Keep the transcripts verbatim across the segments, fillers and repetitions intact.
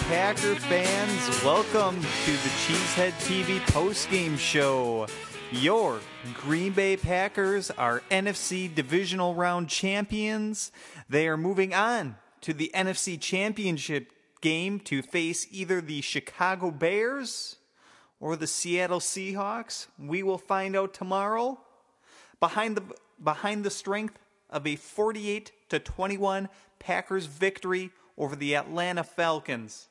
Packer fans, welcome to the Cheesehead T V postgame show. Your Green Bay Packers are N F C Divisional Round champions. They are moving on to the N F C Championship game to face either the Chicago Bears or the Seattle Seahawks. We will find out tomorrow. Behind the behind the strength of a forty-eight to twenty-one Packers victory over the Atlanta Falcons.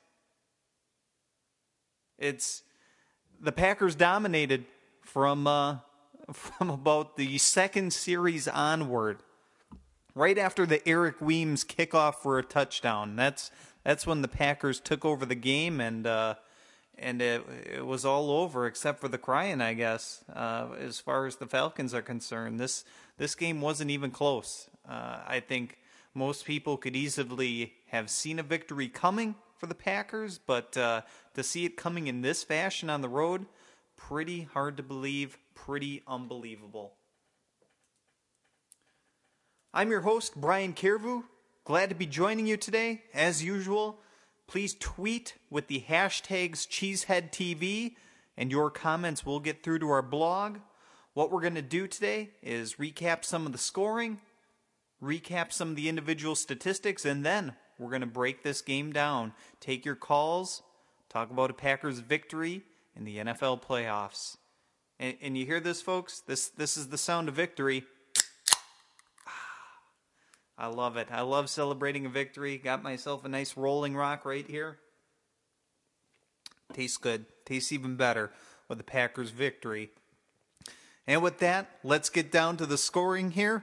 It's the Packers dominated from uh, from about the second series onward. Right after the Eric Weems kickoff for a touchdown. That's that's when the Packers took over the game, and uh, and it, it was all over except for the crying, I guess. Uh, as far as the Falcons are concerned, this this game wasn't even close. Uh, I think most people could easily have seen a victory coming for the Packers, but uh, to see it coming in this fashion on the road, pretty hard to believe, pretty unbelievable. I'm your host, Brian Carvu. Glad to be joining you today. As usual, please tweet with the hashtags CheeseheadTV, and your comments will get through to our blog. What we're going to do today is recap some of the scoring, recap some of the individual statistics, and then we're going to break this game down. Take your calls, talk about a Packers victory in the N F L playoffs. And, and you hear this, folks? This this is the sound of victory. I love it. I love celebrating a victory. Got myself a nice Rolling Rock right here. Tastes good. Tastes even better with the Packers victory. And with that, let's get down to the scoring here.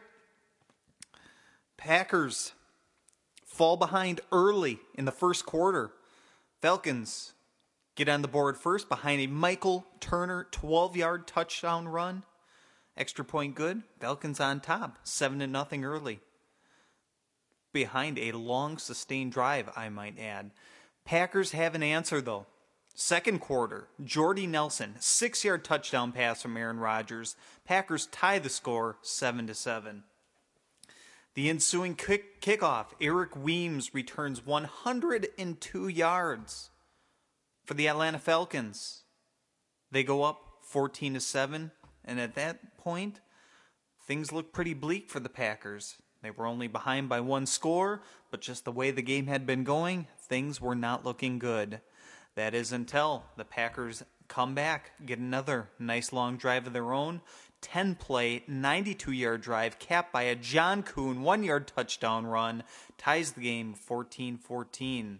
Packers fall behind early in the first quarter. Falcons get on the board first behind a Michael Turner twelve-yard touchdown run. Extra point good. Falcons on top, seven to nothing early. Behind a long sustained drive, I might add. Packers have an answer though. Second quarter, Jordy Nelson, six-yard touchdown pass from Aaron Rodgers. Packers tie the score seven to seven. The ensuing kick, kickoff, Eric Weems returns one hundred two yards for the Atlanta Falcons. They go up fourteen to seven, and at that point, things look pretty bleak for the Packers. They were only behind by one score, but just the way the game had been going, things were not looking good. That is until the Packers come back, get another nice long drive of their own. ten-play, ninety-two-yard drive capped by a John Kuhn one-yard touchdown run, ties the game fourteen fourteen.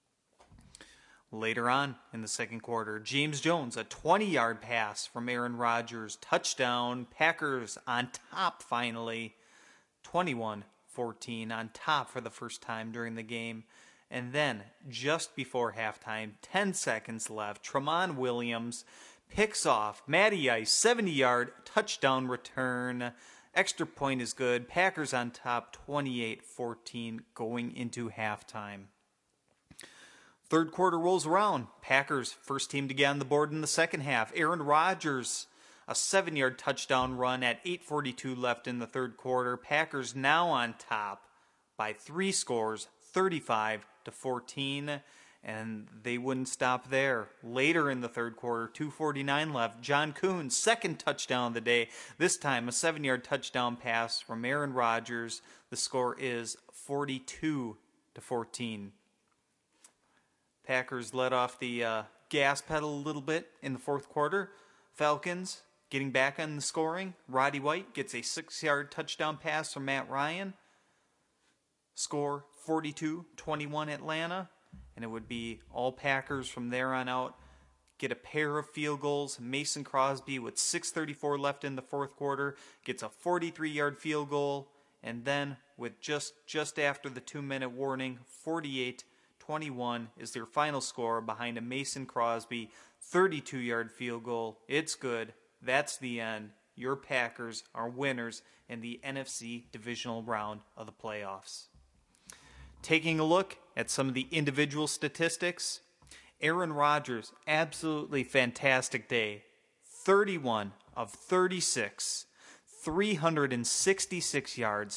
Later on in the second quarter, James Jones, a twenty-yard pass from Aaron Rodgers, touchdown, Packers on top finally, twenty-one fourteen, on top for the first time during the game. And then, just before halftime, ten seconds left, Tramon Williams picks off Matty Ice, seventy-yard touchdown return. Extra point is good. Packers on top, twenty-eight fourteen, going into halftime. Third quarter rolls around. Packers, first team to get on the board in the second half. Aaron Rodgers, a seven-yard touchdown run at eight forty-two left in the third quarter. Packers now on top by three scores, thirty-five to fourteen. And they wouldn't stop there. Later in the third quarter, two forty-nine left. John Kuhn, second touchdown of the day. This time, a seven-yard touchdown pass from Aaron Rodgers. The score is forty-two to fourteen. Packers let off the uh, gas pedal a little bit in the fourth quarter. Falcons getting back on the scoring. Roddy White gets a six-yard touchdown pass from Matt Ryan. Score forty-two twenty-one Atlanta. And it would be all Packers from there on out. Get a pair of field goals. Mason Crosby with six thirty-four left in the fourth quarter gets a forty-three-yard field goal. And then with just, just after the two-minute warning, forty-eight twenty-one is their final score behind a Mason Crosby thirty-two-yard field goal. It's good. That's the end. Your Packers are winners in the N F C divisional round of the playoffs. Taking a look at some of the individual statistics, Aaron Rodgers, absolutely fantastic day. thirty-one of thirty-six, three hundred sixty-six yards,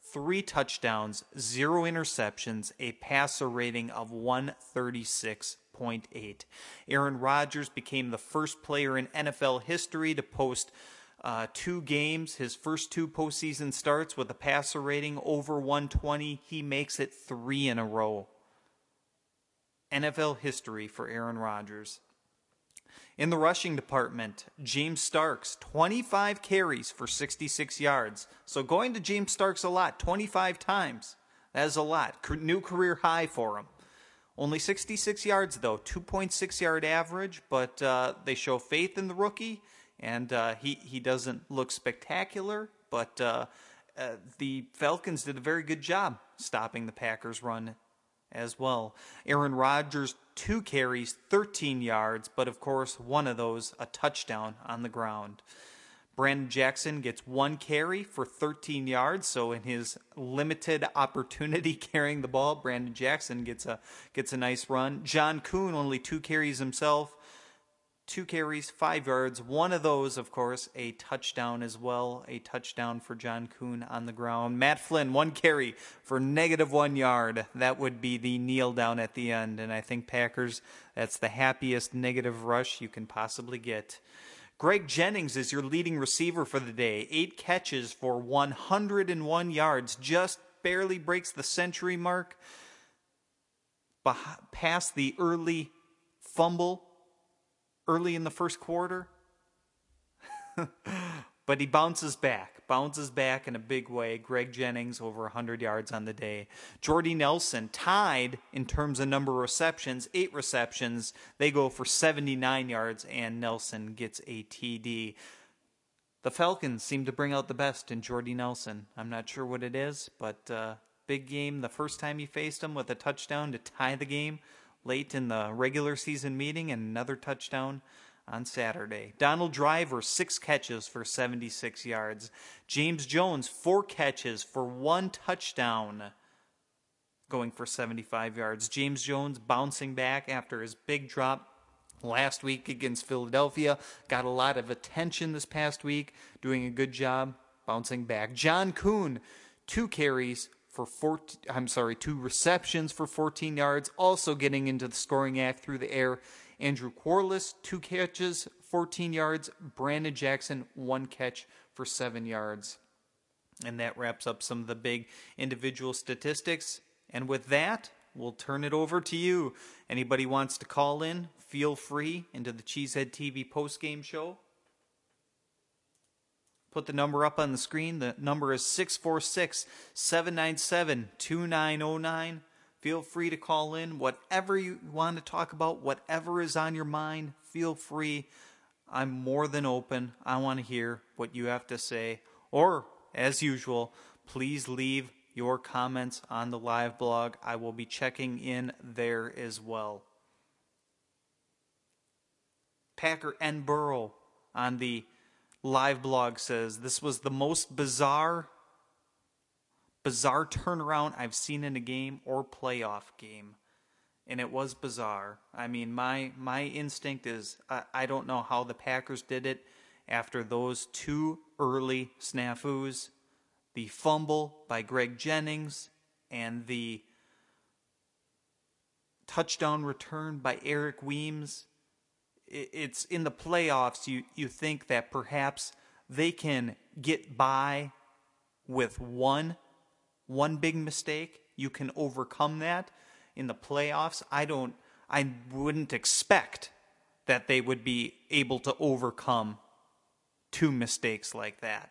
three touchdowns, zero interceptions, a passer rating of one thirty-six point eight. Aaron Rodgers became the first player in N F L history to post uh, two games, his first two postseason starts, with a passer rating over one twenty. He makes it three in a row. N F L history for Aaron Rodgers. In the rushing department, James Starks, twenty-five carries for sixty-six yards. So going to James Starks a lot, twenty-five times. That is a lot. New career high for him. Only sixty-six yards, though, two point six yard average, but uh, they show faith in the rookie, and uh, he, he doesn't look spectacular, but uh, uh, the Falcons did a very good job stopping the Packers' run as well. Aaron Rodgers, two carries, thirteen yards, but of course, one of those, a touchdown on the ground. Brandon Jackson gets one carry for thirteen yards, so in his limited opportunity carrying the ball, Brandon Jackson gets a gets a nice run. John Kuhn, only two carries himself, two carries, five yards. One of those, of course, a touchdown as well, a touchdown for John Kuhn on the ground. Matt Flynn, one carry for negative one yard. That would be the kneel down at the end, and I think Packers, that's the happiest negative rush you can possibly get. Greg Jennings is your leading receiver for the day. Eight catches for one hundred one yards. Just barely breaks the century mark. Bah- past the early fumble early in the first quarter. But he bounces back. Bounces back in a big way. Greg Jennings over one hundred yards on the day. Jordy Nelson tied in terms of number of receptions. Eight receptions. They go for seventy-nine yards, and Nelson gets a T D. The Falcons seem to bring out the best in Jordy Nelson. I'm not sure what it is, but uh, big game the first time he faced him with a touchdown to tie the game late in the regular season meeting, and another touchdown on Saturday. Donald Driver, six catches for seventy-six yards. James Jones, four catches for one touchdown, going for seventy-five yards. James Jones bouncing back after his big drop last week against Philadelphia. Got a lot of attention this past week, doing a good job bouncing back. John Kuhn, two carries for fourteen, I'm sorry, two receptions for fourteen yards, also getting into the scoring act through the air. Andrew Quarles, two catches, fourteen yards. Brandon Jackson, one catch for seven yards. And that wraps up some of the big individual statistics. And with that, we'll turn it over to you. Anybody wants to call in, feel free into the Cheesehead T V postgame show. Put the number up on the screen. The number is six four six, seven nine seven, two nine zero nine. Feel free to call in. Whatever you want to talk about, whatever is on your mind, feel free. I'm more than open. I want to hear what you have to say. Or, as usual, please leave your comments on the live blog. I will be checking in there as well. Packer N. Burrow on the live blog says, this was the most bizarre bizarre turnaround I've seen in a game or playoff game. And it was bizarre. I mean, my my instinct is, I, I don't know how the Packers did it after those two early snafus. The fumble by Greg Jennings and the touchdown return by Eric Weems. It, it's in the playoffs, you, you think that perhaps they can get by with one One big mistake, you can overcome that. In the playoffs, I don't, I wouldn't expect that they would be able to overcome two mistakes like that.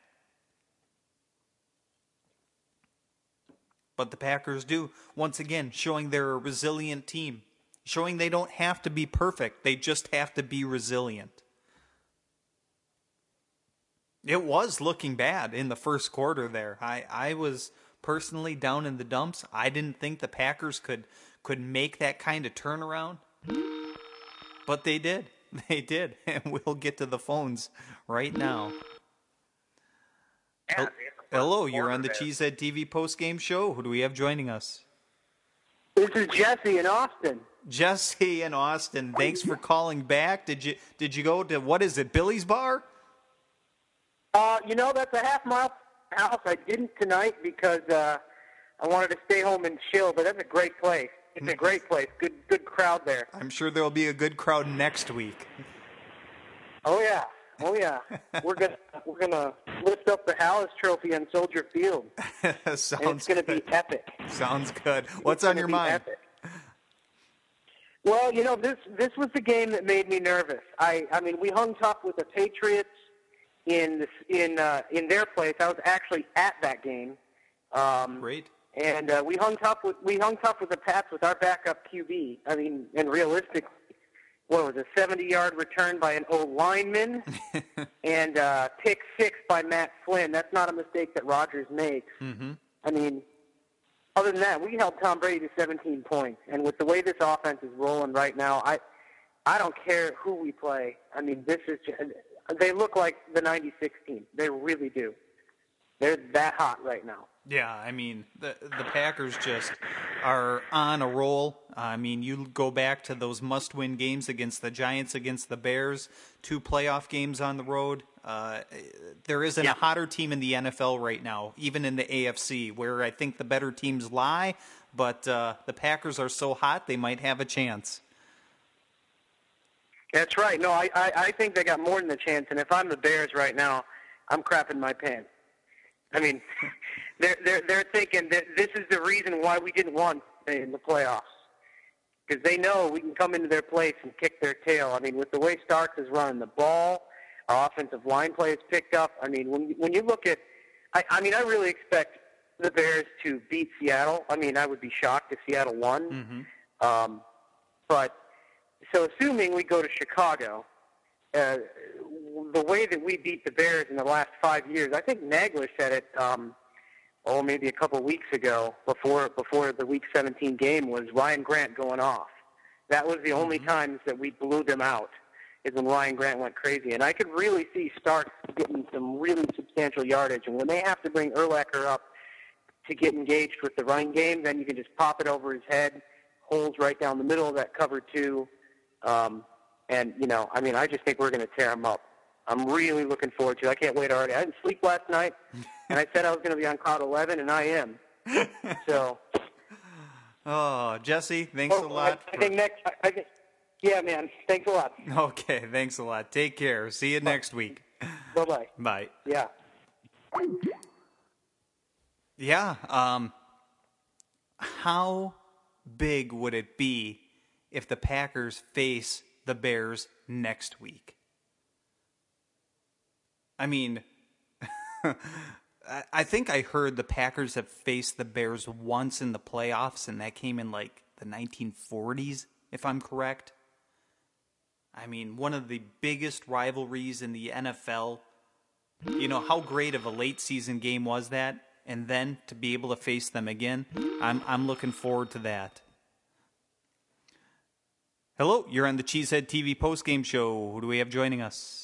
But the Packers do, once again, showing they're a resilient team, showing they don't have to be perfect, they just have to be resilient. It was looking bad in the first quarter there. I, I was personally down in the dumps. I didn't think the Packers could could make that kind of turnaround. But they did. They did. And we'll get to the phones right now. Yeah, Hello, you're on the Cheesehead T V postgame show. Who do we have joining us? This is Jesse in Austin. Jesse in Austin. Thanks for calling back. Did you did you go to, what is it, Billy's Bar? Uh, you know, that's a half mile house. I didn't tonight because uh, I wanted to stay home and chill, but that's a great place. It's a great place. Good good crowd there. I'm sure there'll be a good crowd next week. Oh yeah. Oh yeah. We're gonna we're gonna lift up the Hallis Trophy on Soldier Field. Sounds and it's gonna good. be epic. Sounds good. What's It's on gonna your be mind? Epic. Well, you know, this this was the game that made me nervous. I I mean, we hung tough with the Patriots in this, in uh, in their place. I was actually at that game. Um, Great. And uh, we hung tough with we hung tough with the Pats with our backup Q B. I mean, and realistically, what was it, a seventy-yard return by an old lineman and uh, pick six by Matt Flynn. That's not a mistake that Rodgers makes. Mm-hmm. I mean, other than that, we held Tom Brady to seventeen points. And with the way this offense is rolling right now, I I don't care who we play. I mean, this is just, they look like the ninety-six team. They really do. They're that hot right now. Yeah, I mean, the the Packers just are on a roll. I mean, you go back to those must-win games against the Giants, against the Bears, two playoff games on the road. Uh, there isn't Yeah. a hotter team in the N F L right now, even in the A F C, where I think the better teams lie, but uh, the Packers are so hot they might have a chance. That's right. No, I, I, I think they got more than a chance. And if I'm the Bears right now, I'm crapping my pants. I mean, they're they're they're thinking that this is the reason why we didn't win in the playoffs, because they know we can come into their place and kick their tail. I mean, with the way Starks is running the ball, our offensive line play is picked up. I mean, when when you look at, I, I mean, I really expect the Bears to beat Seattle. I mean, I would be shocked if Seattle won. Mm-hmm. Um, but so assuming we go to Chicago. Uh, the way that we beat the Bears in the last five years, I think Nagler said it, um, oh, maybe a couple weeks ago before before the Week seventeen game, was Ryan Grant going off. That was the only Mm-hmm. times that we blew them out, is when Ryan Grant went crazy. And I could really see Starks getting some really substantial yardage. And when they have to bring Urlacher up to get engaged with the running game, then you can just pop it over his head, holes right down the middle of that cover two. Um, And, you know, I mean, I just think we're going to tear them up. I'm really looking forward to it. I can't wait already. I didn't sleep last night, and I said I was going to be on cloud eleven, and I am. So. Oh, Jesse, thanks oh, a lot. I, I think next. I, I think, yeah, man. Thanks a lot. For... Okay, thanks a lot. Take care. See you next week. Bye-bye. Bye. Yeah. Yeah. Um, how big would it be if the Packers face the Bears next week? I mean, I think I heard the Packers have faced the Bears once in the playoffs, and that came in like the nineteen forties, if I'm correct. I mean, one of the biggest rivalries in the N F L. You know, how great of a late season game was that? And then to be able to face them again, I'm I'm looking forward to that. Hello, you're on the Cheesehead T V postgame show. Who do we have joining us?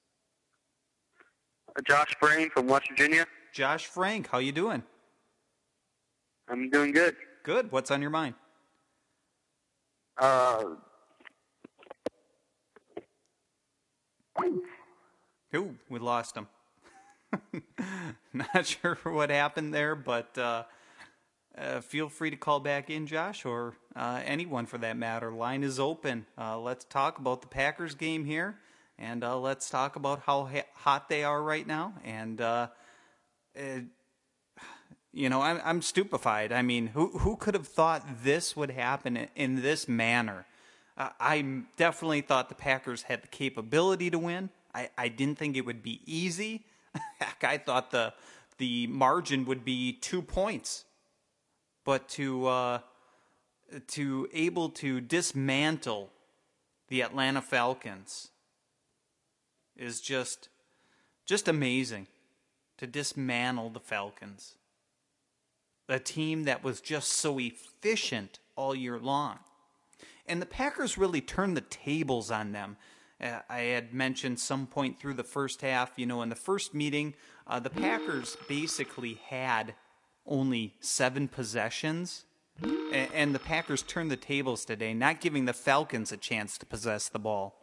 Uh, Josh Brain from West Virginia. Josh Frank, how you doing? I'm doing good. Good. What's on your mind? Uh, Ooh, we lost him. Not sure what happened there, but uh, uh, feel free to call back in, Josh, or uh, anyone for that matter. Line is open. Uh, let's talk about the Packers game here, and uh, let's talk about how ha- hot they are right now. And uh, it, you know, I'm, I'm stupefied. I mean, who who could have thought this would happen in, in this manner? Uh, I definitely thought the Packers had the capability to win. I, I didn't think it would be easy. Heck, I thought the the margin would be two points. But to uh, to able to dismantle the Atlanta Falcons is just just amazing. To dismantle the Falcons, a team that was just so efficient all year long. And the Packers really turned the tables on them. Uh, I had mentioned some point through the first half, you know, in the first meeting, uh, the Packers basically had only seven possessions. And, and the Packers turned the tables today, not giving the Falcons a chance to possess the ball.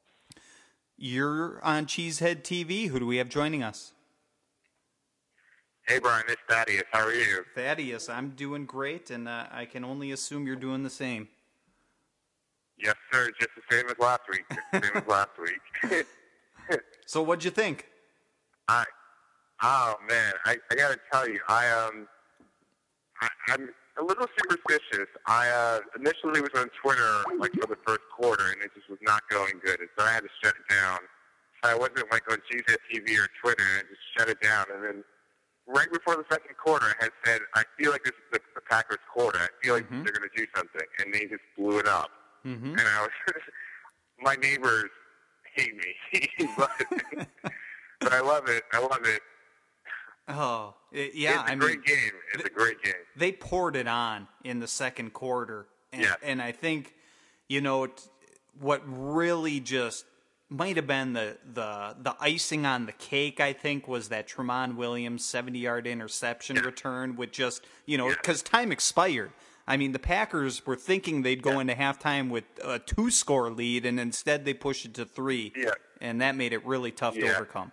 You're on Cheesehead T V. Who do we have joining us? Hey, Brian, it's Thaddeus. How are you? Thaddeus, I'm doing great, and uh, I can only assume you're doing the same. Yes, sir. Just the same as last week. Just the same as last week. So what'd you think? I, oh man, I, I gotta tell you, I um, I, I'm a little superstitious. I uh, initially was on Twitter like for the first quarter, and it just was not going good, and so I had to shut it down. So I wasn't like on G Z T V or Twitter, and I just shut it down. And then right before the second quarter, I had said, I feel like this is the, the Packers' quarter. I feel like Mm-hmm. they're going to do something, and they just blew it up. Mm-hmm. And I was, my neighbors hate me, but, but I love it. I love it. Oh, it, yeah. It's a I great mean, game. It's a great game. They poured it on in the second quarter, and, Yeah. and I think, you know, t- what really just might have been the, the the icing on the cake, I think, was that Tramon Williams seventy-yard interception Yeah. return with just, you know, Yeah. because time expired. I mean, the Packers were thinking they'd go Yeah. into halftime with a two-score lead, and instead they pushed it to three, Yeah. and that made it really tough to Yeah. overcome.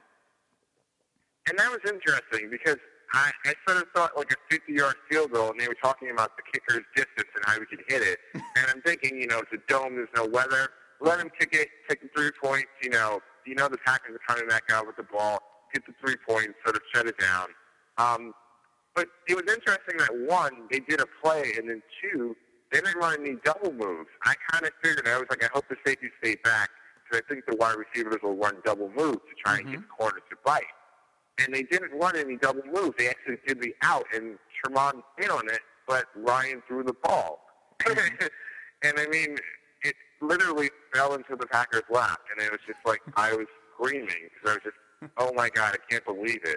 And that was interesting because I, I sort of thought like a fifty-yard field goal, and they were talking about the kicker's distance and how we could hit it. And I'm thinking, you know, it's a dome, there's no weather. Let him kick it, take the three points. You know, you know the Packers are coming back out with the ball, get the three points, sort of shut it down. Um, but it was interesting that one, they did a play, and then two, they didn't run any double moves. I kind of figured, I was like, I hope the safeties stay back because I think the wide receivers will run double moves to try and get the corners to bite. And they didn't run any double moves. They actually did the out, and Tremont hit on it, but Ryan threw the ball. And I mean, it literally fell into the Packers' lap, and it was just like I was screaming because I was just, oh my God, I can't believe it.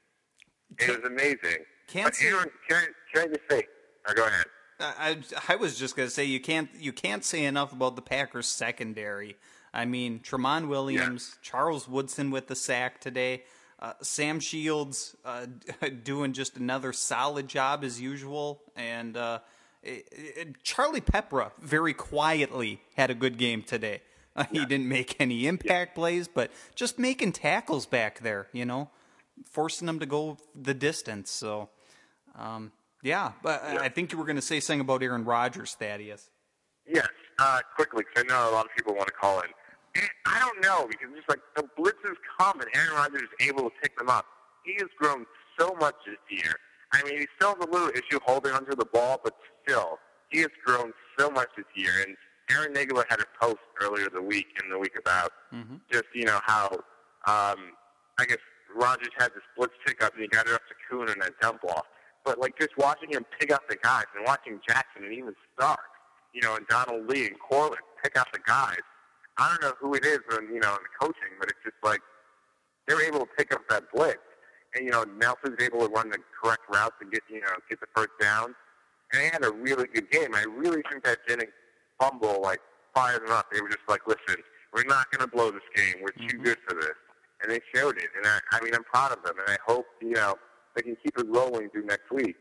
It was amazing. Can't But say- Aaron, can I, can I just say? Oh, go ahead. I, I was just gonna say you can't you can't say enough about the Packers secondary. I mean, Tramon Williams, Charles Woodson with the sack today, uh, Sam Shields uh, doing just another solid job as usual, and uh, it, it, Charlie Pepra very quietly had a good game today. Uh, he didn't make any impact plays, but just making tackles back there, you know, forcing them to go the distance. So. Um, Yeah, but Yeah. I think you were going to say something about Aaron Rodgers, Thaddeus. Yes, uh, quickly, because I know a lot of people want to call in. And I don't know, because it's like the blitzes come and Aaron Rodgers is able to pick them up. He has grown so much this year. I mean, he still has a little issue holding onto the ball, but still, he has grown so much this year. And Aaron Nagler had a post earlier the week, in the week about Mm-hmm. just, you know, how, um, I guess Rodgers had this blitz pickup and he got it up to Kuhn and that dump off. But, like, just watching him pick up the guys and watching Jackson and even Stark, you know, and Donald Lee and Corlett pick up the guys. I don't know who it is, in, you know, in the coaching, but it's just like they're able to pick up that blitz. And, you know, Nelson's able to run the correct routes and get, you know, get the first down. And they had a really good game. I really think that Jennings fumble, like, fired them up. They were just like, listen, we're not going to blow this game. We're too Mhm. good for this. And they showed it. And, I, I mean, I'm proud of them. And I hope, you know, they can keep it rolling through next week.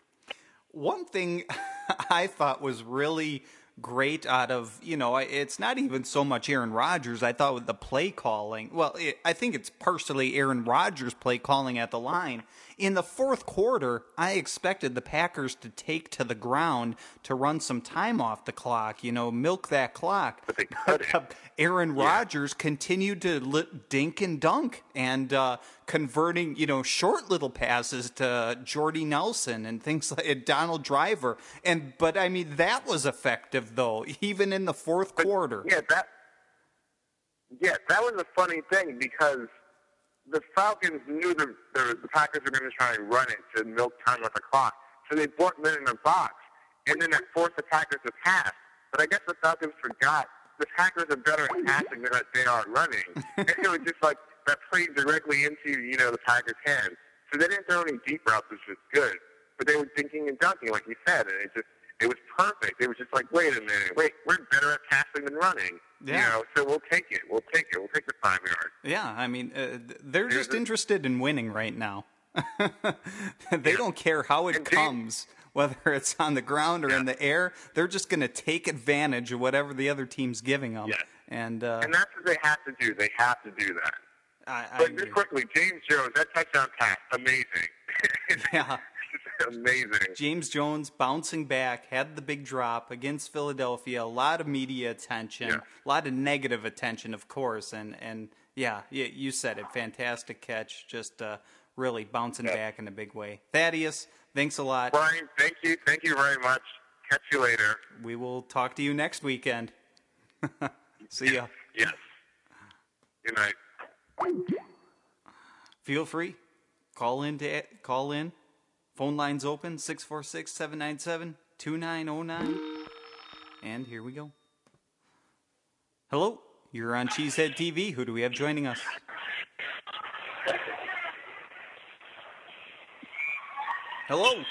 One thing I thought was really great out of, you know, it's not even so much Aaron Rodgers. I thought with the play calling, well, it, I think it's partially Aaron Rodgers' play calling at the line. In the fourth quarter, I expected the Packers to take to the ground to run some time off the clock, you know, milk that clock. But they couldn't. Aaron Yeah. Rodgers continued to li- dink and dunk and uh, converting, you know, short little passes to Jordy Nelson and things like Donald Driver. And but I mean that was effective though, even in the fourth But, quarter. Yeah, that. Yeah, that was a funny thing because the Falcons knew the the, the Packers were going to try and run it to milk time off the clock, so they brought them in a box, and then that forced the Packers to pass. But I guess the Falcons forgot the Packers are better at passing than they are running, and it was just like that played directly into you know the Packers' hands. So they didn't throw any deep routes, which was good, but they were dinking and dunking, like you said, and it just. It was perfect. It was just like, wait a minute, wait, we're better at passing than running. Yeah. You know, so we'll take it. We'll take it. We'll take the five yards. Yeah, I mean uh, they're There's just a- interested in winning right now. They Yeah. don't care how it And they- comes, whether it's on the ground or Yeah. in the air. They're just going to take advantage of whatever the other team's giving them. Yes. And, uh, And that's what they have to do. They have to do that. I, I But agree. just quickly, James Jones, that touchdown pass, amazing. Yeah. It's amazing. James Jones bouncing back, had the big drop against Philadelphia. A lot of media attention, Yeah. a lot of negative attention, of course. And, and yeah, you, you said it. Fantastic catch. Just uh, really bouncing Yeah. back in a big way. Thaddeus, thanks a lot. Brian, thank you. Thank you very much. Catch you later. We will talk to you next weekend. See ya. Yes. Good night. Feel free. Call in to call in. Phone lines open six four six, seven nine seven, two nine zero nine. And here we go. Hello, you're on Cheesehead T V. Who do we have joining us? Hello.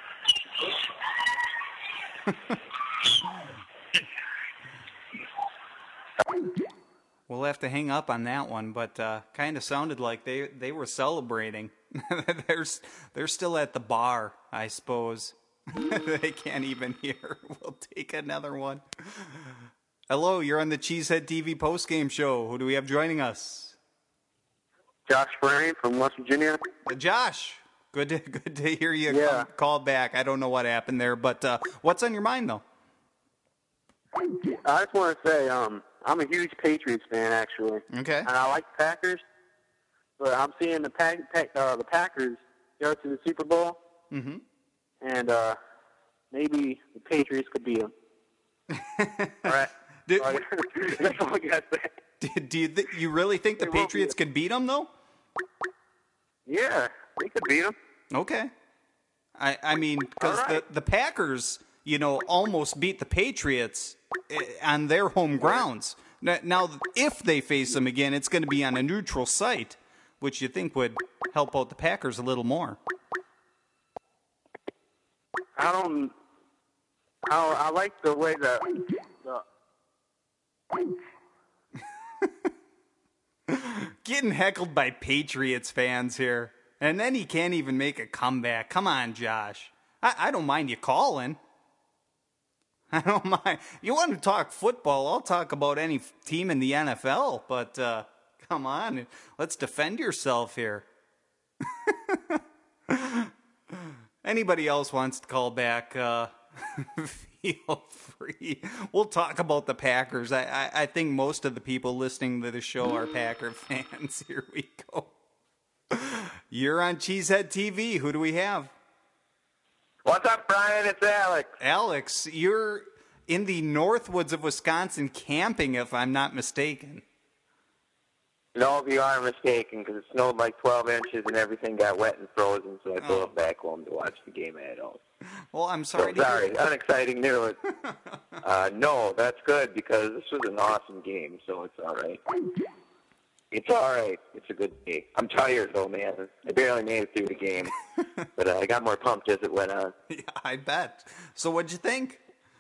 We'll have to hang up on that one, but uh, kind of sounded like they, they were celebrating. they're, they're still at the bar, I suppose. They can't even hear. We'll take another one. Hello, you're on the Cheesehead T V postgame show. Who do we have joining us? Josh Frame from West Virginia. Uh, Josh, good to, good to hear you Yeah. call, call back. I don't know what happened there, but uh, what's on your mind, though? I just want to say, um, I'm a huge Patriots fan, actually. Okay. And I like the Packers, but I'm seeing the pack, pack, uh, the Packers go to the Super Bowl, Mm-hmm. and uh, maybe the Patriots could beat them. All right. Did, All right. That's all I got to say. do, do you, th- you really think the They won't Patriots be- could beat them, though? Yeah, they could beat them. Okay. I, I mean, because All right. the, the Packers, you know, almost beat the Patriots eh, on their home grounds. Now, now, if they face them again, it's going to be on a neutral site, which you think would help out the Packers a little more. I don't. I, I like the way that. The, Getting heckled by Patriots fans here. And then he can't even make a comeback. Come on, Josh. I, I don't mind you calling. I don't mind. You want to talk football, I'll talk about any f- team in the N F L. But uh, come on, let's defend yourself here. Anybody else wants to call back, uh, feel free. We'll talk about the Packers. I, I, I think most of the people listening to the show are Packer fans. Here we go. You're on Cheesehead T V. Who do we have? What's up, Brian? It's Alex. Alex, you're in the Northwoods of Wisconsin camping, if I'm not mistaken. No, you are mistaken, because it snowed like twelve inches and everything got wet and frozen, so I Oh. drove back home to watch the game at home. Well, I'm So, sorry to sorry, hear. unexciting news. uh, no, that's good, because this was an awesome game, so it's all right. It's all right. It's a good day. I'm tired, though, man. I barely made it through the game, but uh, I got more pumped as it went on. Yeah, I bet. So what'd you think?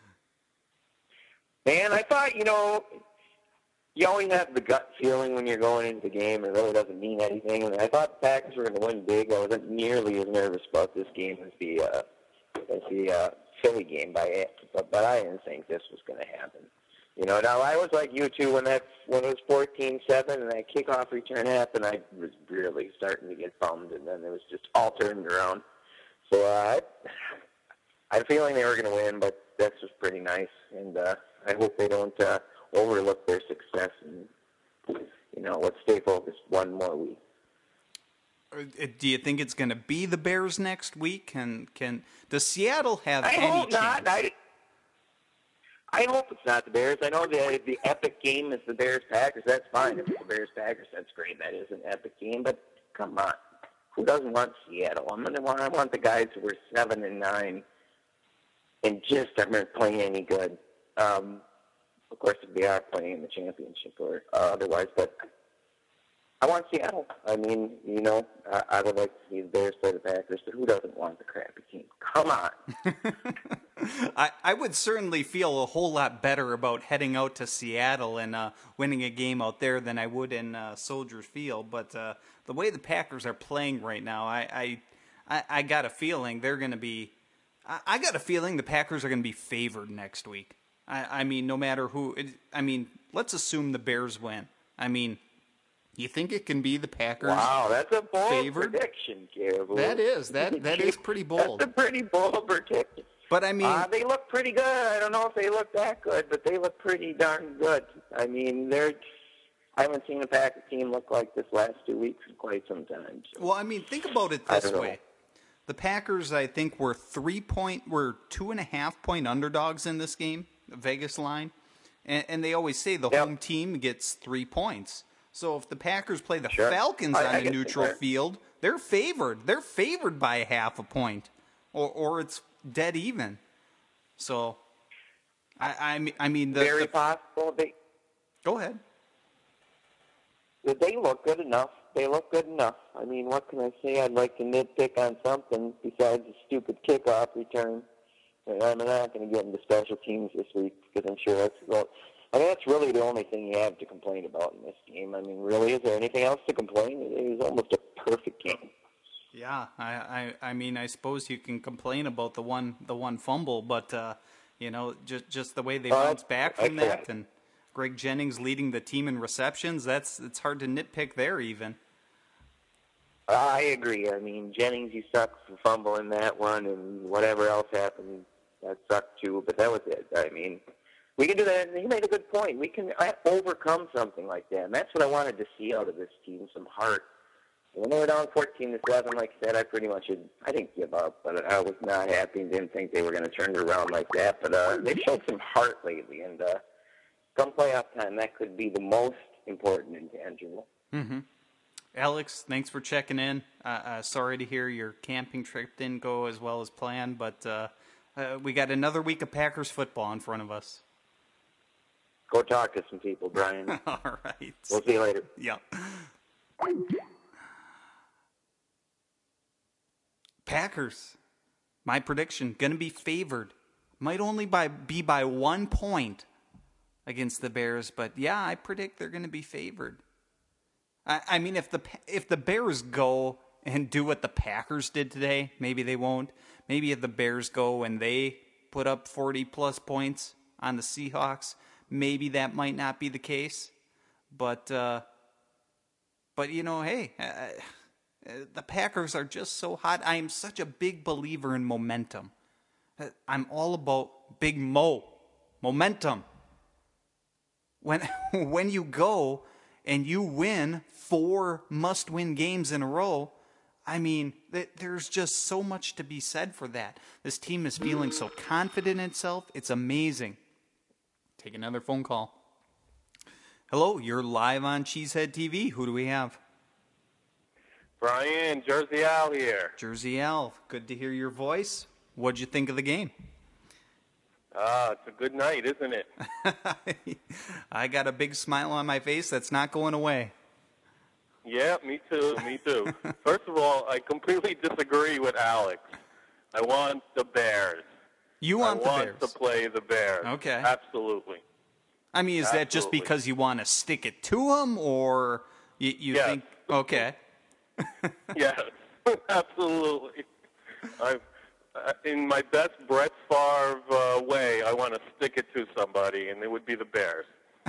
Man, I thought, you know, you always have the gut feeling when you're going into the game. It really doesn't mean anything. And I thought the Packers were going to win big. I wasn't nearly as nervous about this game as the uh, as the uh, Philly game, by it. But, but I didn't think this was going to happen. You know, now I was like you two when that when it was fourteen seven and that kickoff return happened. I was really starting to get bummed, and then it was just all turned around. So uh, I, I had a feeling they were going to win, but this was pretty nice, and uh, I hope they don't uh, overlook their success and, you know, let's stay focused one more week. Uh, Do you think it's going to be the Bears next week? Can can does Seattle have I any hope chance? not. I, I hope it's not the Bears. I know the the epic game is the Bears-Packers. That's fine. If it's the Bears-Packers, that's great. That is an epic game, but come on. Who doesn't want Seattle? I'm gonna want, I want the guys who were seven and nine and just aren't playing any good. Um, of course, if they are playing in the championship or uh, otherwise, but I want Seattle. I mean, you know, I, I would like to see the Bears play the Packers, but who doesn't want the crappy team? Come on. I, I would certainly feel a whole lot better about heading out to Seattle and uh, winning a game out there than I would in uh, Soldier Field. But uh, the way the Packers are playing right now, I I, I, I got a feeling they're going to be. I, I got a feeling the Packers are going to be favored next week. I, I mean, no matter who. It, I mean, let's assume the Bears win. I mean, You think it can be the Packers? Wow, that's a bold favored? prediction, Caribou. That is. That That is pretty bold. That's a pretty bold prediction. But, I mean... Uh, they look pretty good. I don't know if they look that good, but they look pretty darn good. I mean, they're... I haven't seen a Packers team look like this last two weeks in quite some time. So. Well, I mean, think about it I this don't way. know. The Packers, I think, were three point, were two and a half point underdogs in this game, the Vegas line. And, and they always say the Yep. home team gets three points. So if the Packers play the Sure. Falcons I- on I a guess neutral they're- field, they're favored. They're favored by a half a point, or or it's dead even. So, I I mean, I mean the, Very the possible. They go ahead. they look good enough. They look good enough. I mean, what can I say? I'd like to nitpick on something besides the stupid kickoff return. And I'm not going to get into special teams this week because I'm sure that's well. I mean, that's really the only thing you have to complain about in this game. I mean, really, is there anything else to complain? It was almost a perfect game. Yeah, I, I, I mean, I suppose you can complain about the one, the one fumble, but uh, you know, just just the way they Uh, bounced back from I- that, and Greg Jennings leading the team in receptions. That's it's hard to nitpick there even. I agree. I mean, Jennings, you suck for fumbling that one, and whatever else happened, that sucked too. But that was it. I mean, we can do that. You made a good point. We can uh, overcome something like that, and that's what I wanted to see out of this team, some heart. When they were down fourteen to seven, like I said, I pretty much had, I didn't give up, but I was not happy and didn't think they were going to turn it around like that. But uh, they've showed some heart lately, and uh, come playoff time, that could be the most important intangible. Mm-hmm. Alex, thanks for checking in. Uh, uh, sorry to hear your camping trip didn't go as well as planned, but uh, uh, we got another week of Packers football in front of us. Go talk to some people, Brian. All right. We'll see you later. Yeah. Packers, my prediction, going to be favored. Might only by be by one point against the Bears, but yeah, I predict they're going to be favored. I, I mean, if the if the Bears go and do what the Packers did today, maybe they won't. Maybe if the Bears go and they put up forty plus points on the Seahawks, maybe that might not be the case. But uh, but you know, hey. Uh, The Packers are just so hot. I am such a big believer in momentum. I'm all about Big Mo. Momentum. When when you go and you win four must-win games in a row, I mean, there's just so much to be said for that. This team is feeling so confident in itself. It's amazing. Take another phone call. Hello, you're live on Cheesehead T V. Who do we have? Brian, Jersey Al here. Jersey Al, good to hear your voice. What'd you think of the game? Ah, it's a good night, isn't it? I got a big smile on my face that's not going away. Yeah, me too, me too. First of all, I completely disagree with Alex. I want the Bears. You want I the want Bears? to play the Bears. Okay. Absolutely. I mean, is that just Absolutely. because you want to stick it to them, or you, you Yes. think, okay. Yes, absolutely. I, uh, in my best Brett Favre uh, way, I want to stick it to somebody, and it would be the Bears.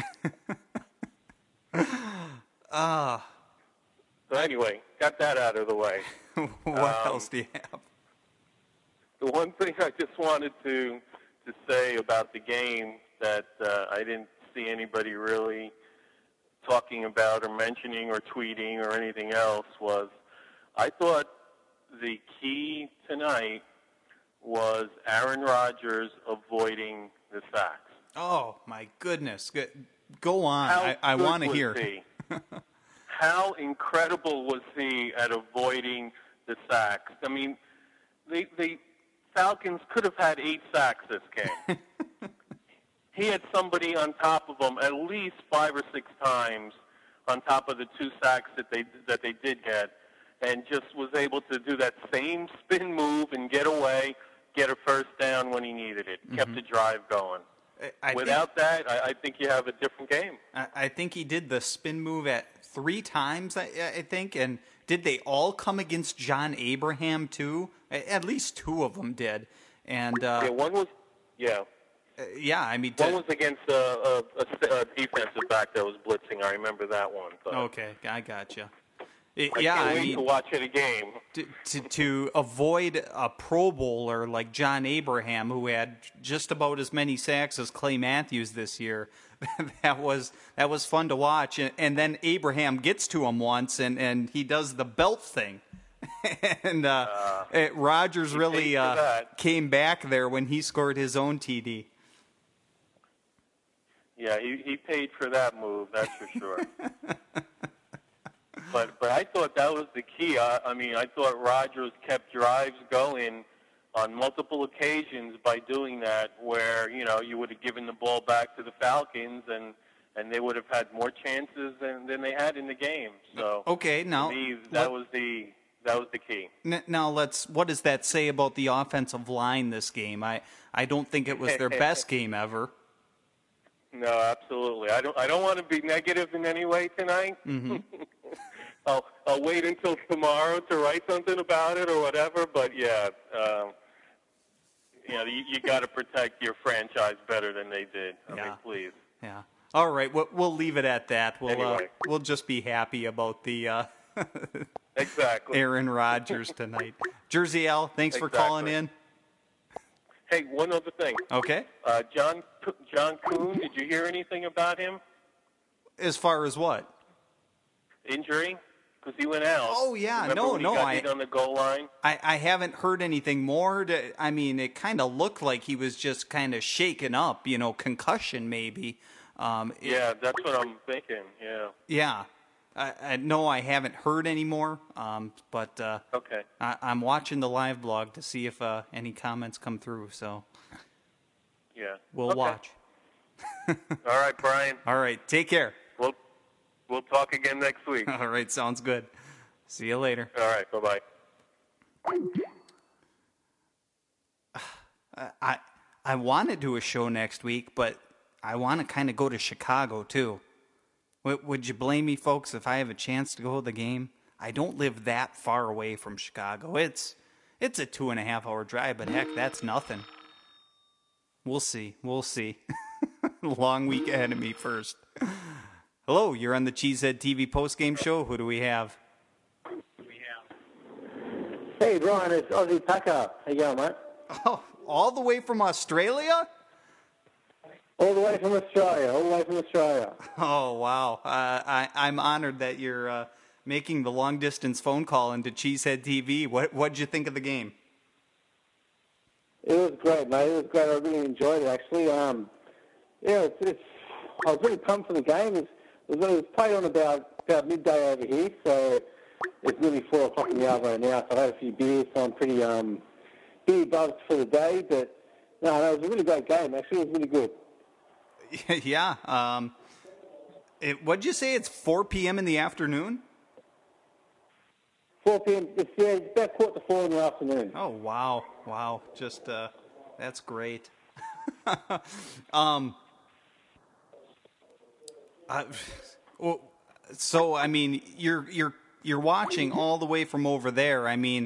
Ah. So anyway, got that out of the way. What Um, else do you have? The one thing I just wanted to to say about the game that uh, I didn't see anybody really talking about or mentioning or tweeting or anything else was I thought the key tonight was Aaron Rodgers avoiding the sacks. Oh, my goodness. Go, go on. How I, I good want to was hear. he? How incredible was he at avoiding the sacks? I mean, the, the Falcons could have had eight sacks this game. He had somebody on top of him at least five or six times on top of the two sacks that they that they did get, and just was able to do that same spin move and get away, get a first down when he needed it, mm-hmm. kept the drive going. I, I Without think, that, I, I think you have a different game. I, I think he did the spin move at three times, I, I think, and did they all come against John Abraham, too? At least two of them did. And uh, Yeah, one was, yeah. Uh, yeah, I mean, One to, was against a, a, a, a defensive back that was blitzing. I remember that one. But okay, I gotcha. It, I yeah, can't I wait mean, to watch it again. to, to to avoid a Pro Bowler like John Abraham, who had just about as many sacks as Clay Matthews this year, that was that was fun to watch. And, and then Abraham gets to him once, and, and he does the belt thing. and uh, Uh, it, Rodgers he really paid for uh, that. came back there when he scored his own T D. Yeah, he, he paid for that move, that's for sure. but but I thought that was the key. I, I mean, I thought Rodgers kept drives going on multiple occasions by doing that, where you know you would have given the ball back to the Falcons, and and they would have had more chances than, than they had in the game. So Okay, now to me, that let- was the that was the key. N- Now let's. What does that say about the offensive line this game? I I don't think it was their best game ever. No, absolutely. I don't. I don't want to be negative in any way tonight. Mm-hmm. I'll I'll wait until tomorrow to write something about it or whatever. But yeah, um, you know, you, you got to protect your franchise better than they did. I Yeah. mean, please. Yeah. All right. We'll, we'll leave it at that. We'll uh, Anyway. we'll just be happy about the uh, Exactly. Aaron Rodgers tonight. Jersey Al, thanks for Exactly. calling in. Hey, one other thing. Okay. Uh, John John Kuhn. Did you hear anything about him? As far as what? Injury? Because he went out. Oh, yeah. Remember No, when he no, got I- hit on the goal line. I, I haven't heard anything more. To, I mean, it kind of looked like he was just kind of shaken up, you know, concussion maybe. Um, it- Yeah, that's what I'm thinking. Yeah. Yeah. I, I no, I haven't heard any more. Um, but uh, Okay. I, I'm watching the live blog to see if uh, any comments come through. So Yeah. we'll Okay. watch. All right, Brian. All right. Take care. We'll we'll talk again next week. All right. Sounds good. See you later. All right. Bye bye. I I want to do a show next week, but I want to kind of go to Chicago too. W- would you blame me, folks, if I have a chance to go to the game? I don't live that far away from Chicago. It's it's a two and a half hour drive, but heck, that's nothing. We'll see. We'll see. Long week ahead of me first. Hello, you're on the Cheesehead T V postgame show. Who do we have? Hey, Ryan, it's Aussie Packer. How you going, mate? Oh, all the way from Australia? All the way from Australia, all the way from Australia. Oh, wow. Uh, I, I'm honored that you're uh, making the long-distance phone call into Cheesehead T V. What what'd you think of the game? It was great, mate. It was great. I really enjoyed it, actually. Um, yeah, it's, it's, I was really pumped for the game. It was, it was, it was played on about, about midday over here, so it's nearly four o'clock in the hour right now. So I've had a few beers, so I'm pretty um, beer buzzed for the day. But no, no, it was a really great game. Actually, it was really good. Yeah. Um, it, what'd you say? It's four p.m. in the afternoon? four p.m. It's, yeah, it's about quarter to four in the afternoon. Oh, wow. Wow. Just, uh, that's great. um, uh, well, so, I mean, you're, you're, you're watching all the way from over there. I mean,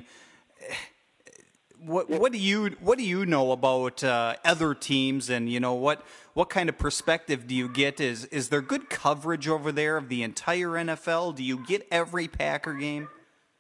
what, what do you, what do you know about, uh, other teams, and, you know, what, what kind of perspective do you get? Is, is there good coverage over there of the entire N F L? Do you get every Packer game?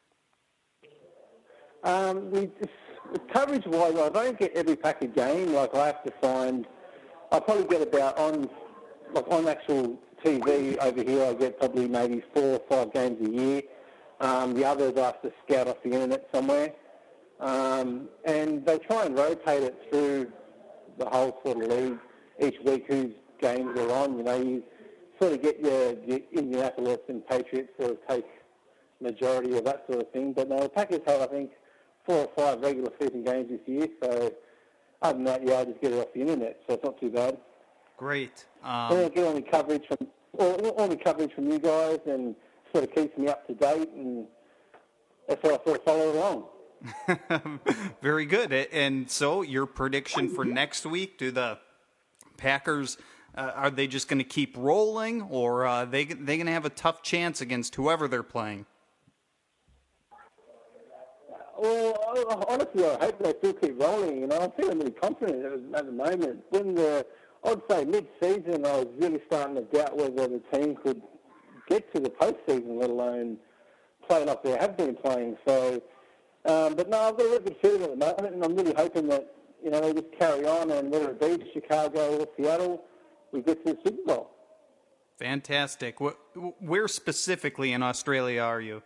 Um, we, coverage-wise, I don't get every Packer game. Like, I have to find, I probably get about on, like on actual T V over here, I get probably maybe four or five games a year. Um, the others I have to scout off the internet somewhere. Um, and they try and rotate it through the whole sort of league each week whose games are on. You know, you sort of get your, your Indianapolis and Patriots sort of take majority of that sort of thing. But no, the Packers have, I think, four or five regular season games this year. So other than that, yeah, I just get it off the internet, so it's not too bad. Great. I Um, don't get all the coverage from all, all the coverage from you guys, and sort of keeps me up to date, and that's why I sort of follow along. Very good. And so, your prediction for next week? Do the Packers, uh, are they just going to keep rolling, or uh, they they going to have a tough chance against whoever they're playing? Well, honestly, I hope they still keep rolling. You know, I'm feeling really confident at the moment. When the, I'd say mid-season, I was really starting to doubt whether the team could get to the postseason, let alone play like they have been playing. So, um, but no, I've got a really good feeling at the moment, and I'm really hoping that, you know, they just carry on, and whether it be Chicago or Seattle, we get to the Super Bowl. Fantastic. Where specifically in Australia are you?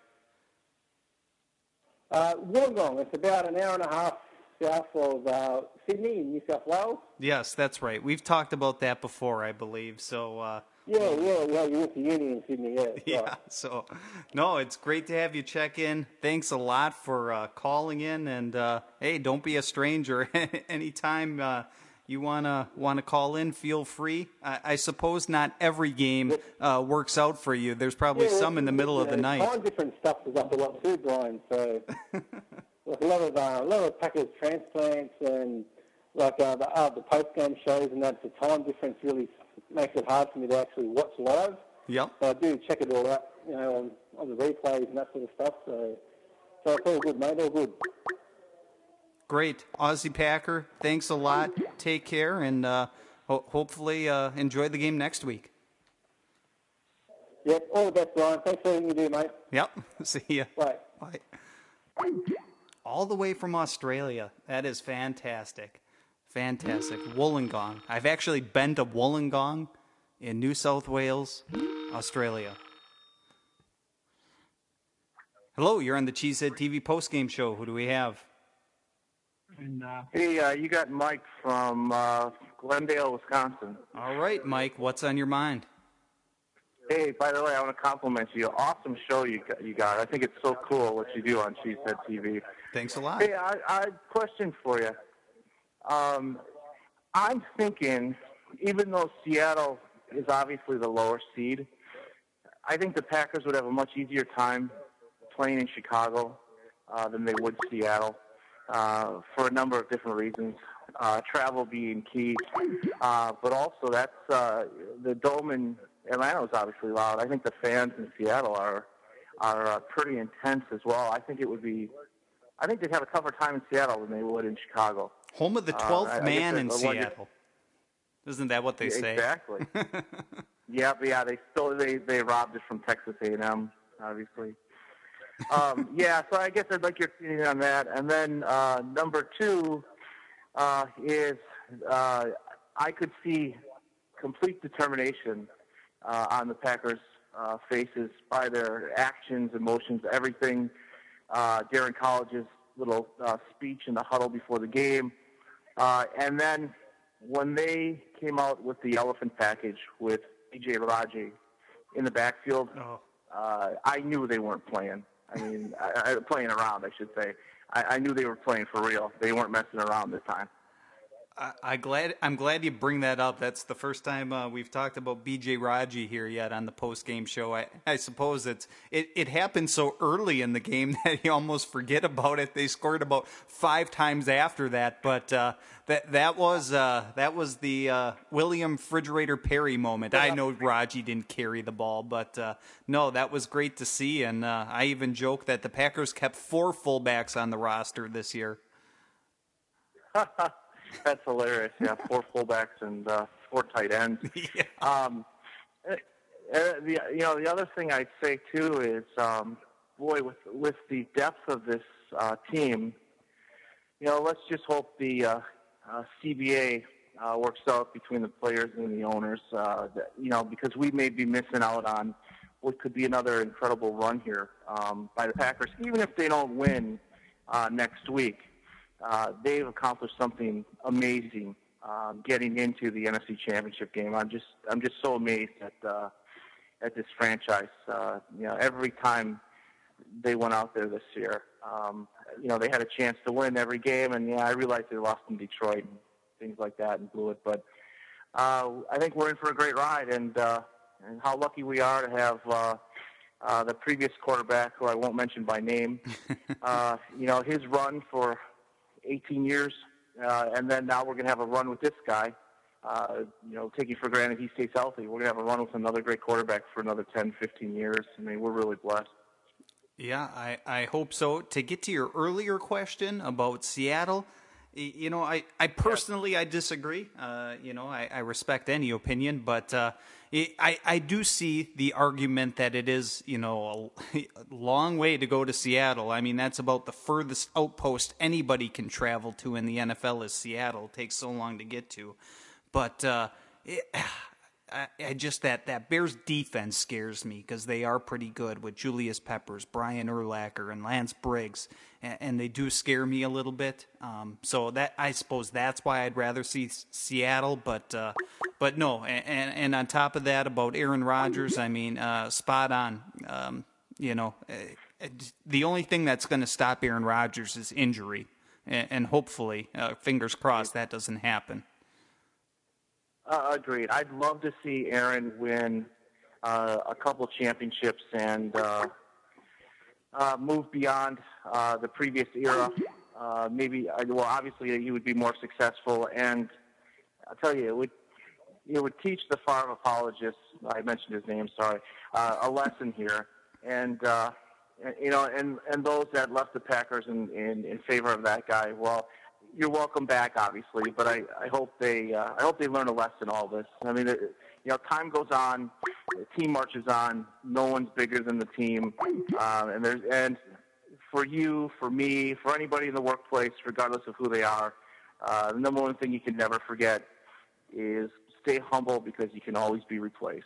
Uh, Wollongong. It's about an hour and a half south of uh, Sydney in New South Wales. Yes, that's right. We've talked about that before, I believe. So. Uh, yeah, yeah, yeah. You went to uni in Sydney, yeah. Yeah. Right. So, no, it's great to have you check in. Thanks a lot for uh, calling in, and uh, hey, don't be a stranger. Anytime uh, you wanna wanna call in, feel free. I, I suppose not every game uh, works out for you. There's probably yeah, some in the middle you of know, the night. Time difference stuff is up a lot too, Brian. So like a lot of uh, a lot of Packers transplants and like uh, the uh, the post game shows, and that's the time difference really makes it hard for me to actually watch live. Yep. So I do check it all out, you know, on, on the replays and that sort of stuff. So, so it's all good, mate. All good. Great. Aussie Packer, thanks a lot. Take care, and uh, ho- hopefully uh, enjoy the game next week. Yep, all the best, Brian. Thanks for everything you do, mate. Yep. See ya. Bye. Bye. All the way from Australia. That is fantastic. Fantastic. Wollongong. I've actually been to Wollongong in New South Wales, Australia. Hello, you're on the Cheesehead T V postgame show. Who do we have? And, uh, hey, uh, you got Mike from uh, Glendale, Wisconsin. All right, Mike, what's on your mind? Hey, by the way, I want to compliment you. Awesome show you got. You got. I think it's so cool what you do on Cheesehead T V. Thanks a lot. Hey, I, I question for you. Um, I'm thinking, even though Seattle is obviously the lower seed, I think the Packers would have a much easier time playing in Chicago uh, than they would Seattle uh, for a number of different reasons. Uh, travel being key, uh, but also that's uh, the Dome in Atlanta is obviously loud. I think the fans in Seattle are are uh, pretty intense as well. I think it would be. I think they'd have a tougher time in Seattle than they would in Chicago. Home of the twelfth uh, man in uh, Seattle. Isn't that what they yeah, say? Exactly. yeah, but yeah, they still they, they robbed it from Texas A and M, obviously. um, yeah, so I guess I'd like your opinion on that. And then uh, number two uh, is uh, I could see complete determination uh, on the Packers' uh, faces by their actions, emotions, everything. Uh, Darren College's little uh, speech in the huddle before the game. Uh, and then when they came out with the elephant package with B J Raji in the backfield, oh. uh, I knew they weren't playing. I mean, I, I, playing around, I should say. I, I knew they were playing for real. They weren't messing around this time. I, I glad I'm glad you bring that up. That's the first time uh, we've talked about B J Raji here yet on the post game show. I, I suppose it's it, it happened so early in the game that you almost forget about it. They scored about five times after that, but uh, that that was uh, that was the uh, William Refrigerator Perry moment. I know Raji didn't carry the ball, but uh, no, that was great to see. And uh, I even joke that the Packers kept four fullbacks on the roster this year. That's hilarious. Yeah, four fullbacks and uh, four tight ends. yeah. Um, uh, the you know the other thing I'd say too is, um, boy, with with the depth of this uh, team, you know, let's just hope the uh, uh, C B A uh, works out between the players and the owners. Uh, that, you know, because we may be missing out on what could be another incredible run here um, by the Packers, even if they don't win uh, next week. Uh, they've accomplished something amazing um, getting into the N F C Championship game. I'm just, I'm just so amazed at uh, at this franchise. Uh, you know, every time they went out there this year, um, you know, they had a chance to win every game. And yeah, I realized they lost in Detroit and things like that and blew it. But uh, I think we're in for a great ride, and uh, and how lucky we are to have uh, uh, the previous quarterback, who I won't mention by name. uh, you know, his run for eighteen years, uh, and then now we're going to have a run with this guy. Uh, you know, taking for granted he stays healthy, we're going to have a run with another great quarterback for another ten, fifteen years. I mean, we're really blessed. Yeah, I, I hope so. To get to your earlier question about Seattle, y- you know, I, I personally, I disagree. Uh, you know, I, I respect any opinion, but uh, I, I do see the argument that it is, you know, a, a long way to go to Seattle. I mean, that's about the furthest outpost anybody can travel to in the N F L is Seattle. It takes so long to get to. But uh, it, I, I just that that Bears defense scares me because they are pretty good with Julius Peppers, Brian Urlacher, and Lance Briggs, and, and they do scare me a little bit. Um, so that I suppose that's why I'd rather see Seattle. But uh, but no, and, and and on top of that, about Aaron Rodgers, I mean, uh, spot on. Um, you know, uh, the only thing that's going to stop Aaron Rodgers is injury, and, and hopefully, uh, fingers crossed, that doesn't happen. Uh, agreed. I'd love to see Aaron win uh, a couple championships and uh, uh, move beyond uh, the previous era. Uh, maybe, well, obviously he would be more successful, and I'll tell you, it would it would teach the farm apologists. I mentioned his name. Sorry, uh, a lesson here, and uh, you know, and and those that left the Packers in, in, in favor of that guy. Well, you're welcome back, obviously, but I, I hope they uh, I hope they learn a lesson. All this. I mean, it, you know, time goes on, the team marches on. No one's bigger than the team, uh, and there's and for you, for me, for anybody in the workplace, regardless of who they are, uh, the number one thing you can never forget is stay humble because you can always be replaced.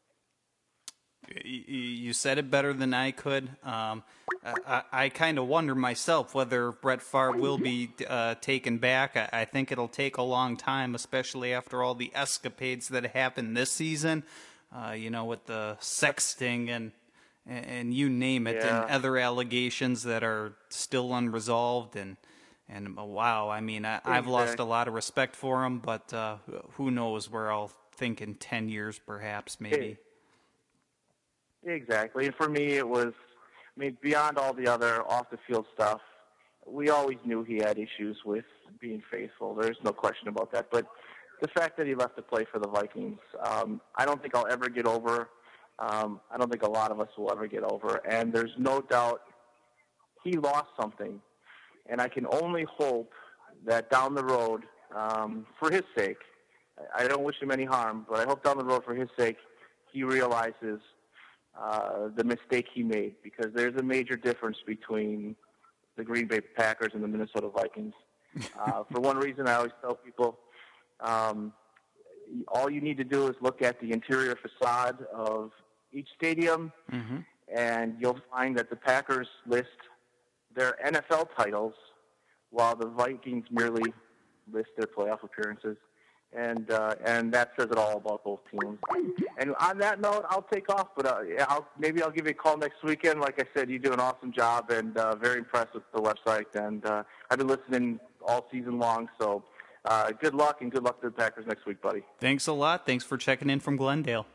You said it better than I could. Um, I, I kind of wonder myself whether Brett Favre will be uh, taken back. I, I think it'll take a long time, especially after all the escapades that happened this season. Uh, you know, with the sexting and and you name it, Yeah. and other allegations that are still unresolved. And and uh, wow, I mean, I, I've lost Exactly. a lot of respect for him, but uh, who knows where I'll think in ten years, perhaps, maybe. Exactly. And for me, it was, I mean, beyond all the other off-the-field stuff, we always knew he had issues with being faithful. There's no question about that. But the fact that he left to play for the Vikings, um, I don't think I'll ever get over. Um, I don't think a lot of us will ever get over. And there's no doubt he lost something. And I can only hope that down the road, um, for his sake, I I don't wish him any harm, but I hope down the road for his sake, he realizes uh, the mistake he made, because there's a major difference between the Green Bay Packers and the Minnesota Vikings. Uh, for one reason, I always tell people, um, all you need to do is look at the interior facade of each stadium, Mm-hmm. and you'll find that the Packers list their N F L titles while the Vikings merely list their playoff appearances. And uh, and that says it all about both teams. And on that note, I'll take off, but uh, yeah, I'll, maybe I'll give you a call next weekend. Like I said, you do an awesome job, and uh, very impressed with the website. And uh, I've been listening all season long, so uh, good luck, and good luck to the Packers next week, buddy. Thanks a lot. Thanks for checking in from Glendale.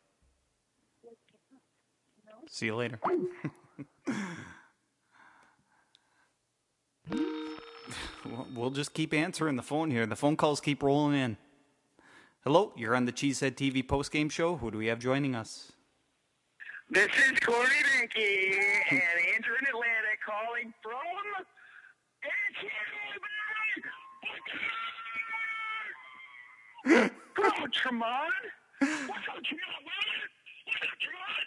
See you later. We'll just keep answering the phone here. The phone calls keep rolling in. Hello, you're on the Cheesehead T V postgame show. Who do we have joining us? This is Corey Dinky and Andrew in Atlanta calling from H E B. Come on, Tremont. What's up, Tremont, man? What's up, Tremont?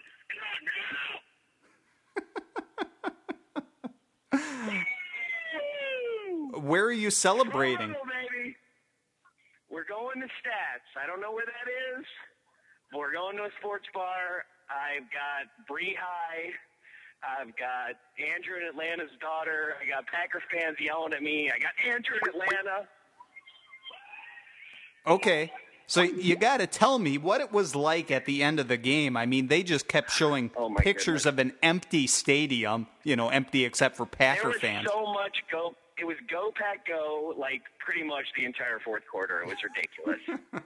Come on now. Where are you celebrating? Toronto, baby. We're going to Stats. I don't know where that is, but we're going to a sports bar. I've got Bree High. I've got Andrew in Atlanta's daughter. I got Packer fans yelling at me. I got Andrew in Atlanta. Okay. So you got to tell me what it was like at the end of the game. I mean, they just kept showing Oh, my pictures goodness. of an empty stadium, you know, empty except for There Packer was fans. so much go. It was go Pack go, like pretty much the entire fourth quarter. It was ridiculous.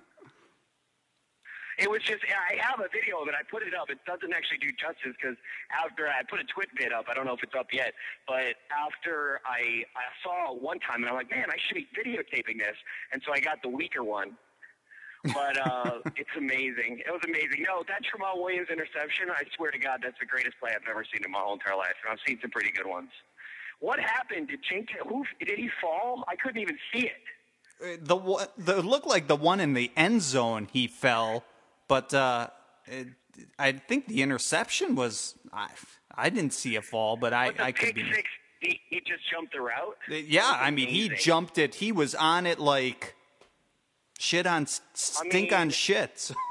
It was just, I have a video of it. I put it up. It doesn't actually do justice because after I put a twit vid up, I don't know if it's up yet, but after I, I saw it one time and I'm like, man, I should be videotaping this. And so I got the weaker one. But uh, it's amazing. It was amazing. No, that Tramon Williams interception, I swear to God, that's the greatest play I've ever seen in my whole entire life. And I've seen some pretty good ones. What happened? Did Jenkins, who, did he fall? I couldn't even see it. The, the it looked like the one in the end zone he fell, but uh, it, I think the interception was I, I didn't see a fall, but I, But the I could pick be. six, he, he just jumped the route? Yeah, That was I mean he amazing. jumped it. He was on it like shit on s- stink mean- on shit. So-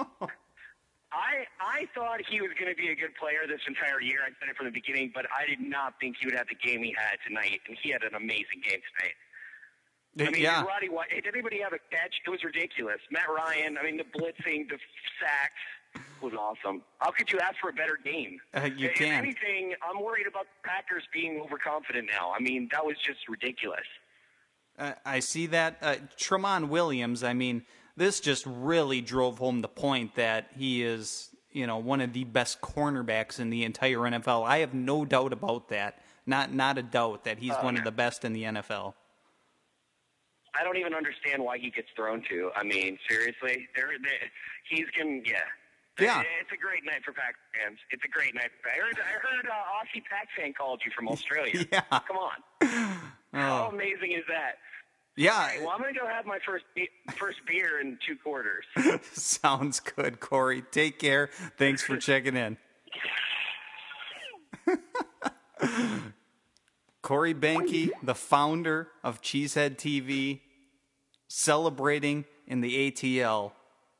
I I thought he was going to be a good player this entire year. I said it from the beginning, but I did not think he would have the game he had tonight, and he had an amazing game tonight. I mean, yeah. did Roddy White, did anybody have a catch? It was ridiculous. Matt Ryan, I mean, the blitzing, the sacks was awesome. How could you ask for a better game? Uh, you if can't. anything, I'm worried about the Packers being overconfident now. I mean, that was just ridiculous. Uh, I see that. Uh, Tramon Williams, I mean, this just really drove home the point that he is, you know, one of the best cornerbacks in the entire N F L. I have no doubt about that. Not not a doubt that he's Oh, one of no. the best in the N F L. I don't even understand why he gets thrown to. I mean, seriously, they're, they he's going yeah. Yeah. It's a great night for Pack fans. It's a great night. I heard, I heard uh, Aussie Pack fan called you from Australia. Yeah. Come on. How Oh. amazing is that? Yeah, All right, well, I'm going to go have my first be- first beer in two quarters. sounds good, Corey. Take care. Thanks for checking in. Corey Benke, the founder of Cheesehead T V, celebrating in the A T L.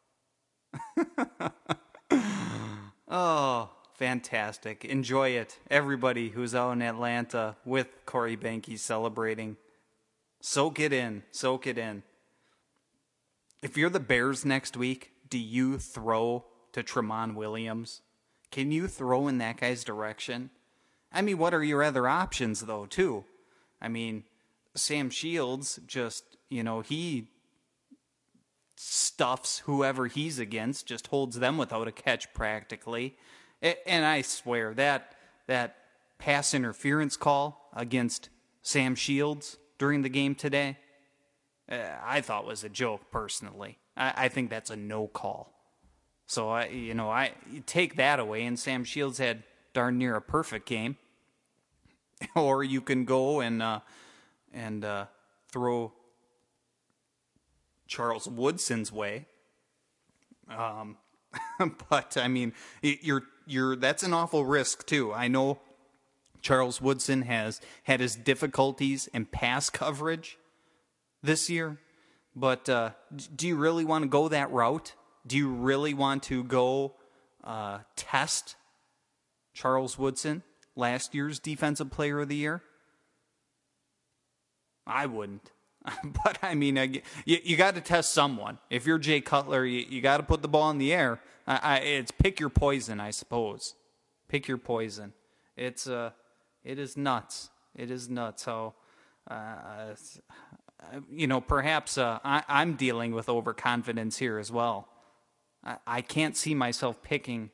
Oh, fantastic. Enjoy it. Everybody who's out in Atlanta with Corey Benke celebrating. Soak it in. Soak it in. If you're the Bears next week, do you throw to Tramon Williams? Can you throw in that guy's direction? I mean, what are your other options, though, too? I mean, Sam Shields just, you know, he stuffs whoever he's against, just holds them without a catch practically. A- And I swear, that that pass interference call against Sam Shields during the game today, uh, I thought was a joke, personally. I, I think that's a no call. So, I, you know, I you take that away, and Sam Shields had darn near a perfect game. Or you can go and uh, and uh, throw Charles Woodson's way. Um, but I mean, you're you're that's an awful risk too. I know Charles Woodson has had his difficulties in pass coverage this year, but uh, do you really want to go that route? Do you really want to go uh, test Charles Woodson, last year's Defensive Player of the Year? I wouldn't. But, I mean, I, you, you got to test someone. If you're Jay Cutler, you, you got to put the ball in the air. I, I, it's pick your poison, I suppose. Pick your poison. It's, uh, it is nuts. It is nuts how, uh, you know, perhaps uh, I, I'm dealing with overconfidence here as well. I, I can't see myself picking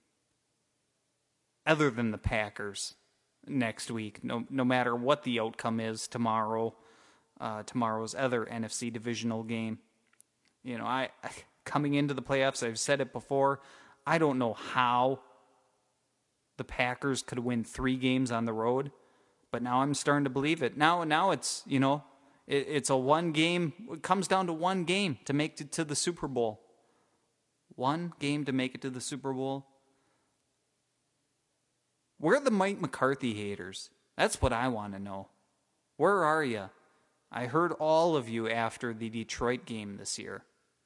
other than the Packers next week, no no matter what the outcome is tomorrow, uh, tomorrow's other N F C divisional game. You know, I, I coming into the playoffs, I've said it before, I don't know how the Packers could win three games on the road, but now I'm starting to believe it. Now, now it's, you know, it, it's a one game, it comes down to one game to make it to the Super Bowl. One game to make it to the Super Bowl. Where are the Mike McCarthy haters? That's what I want to know. Where are you? I heard all of you after the Detroit game this year.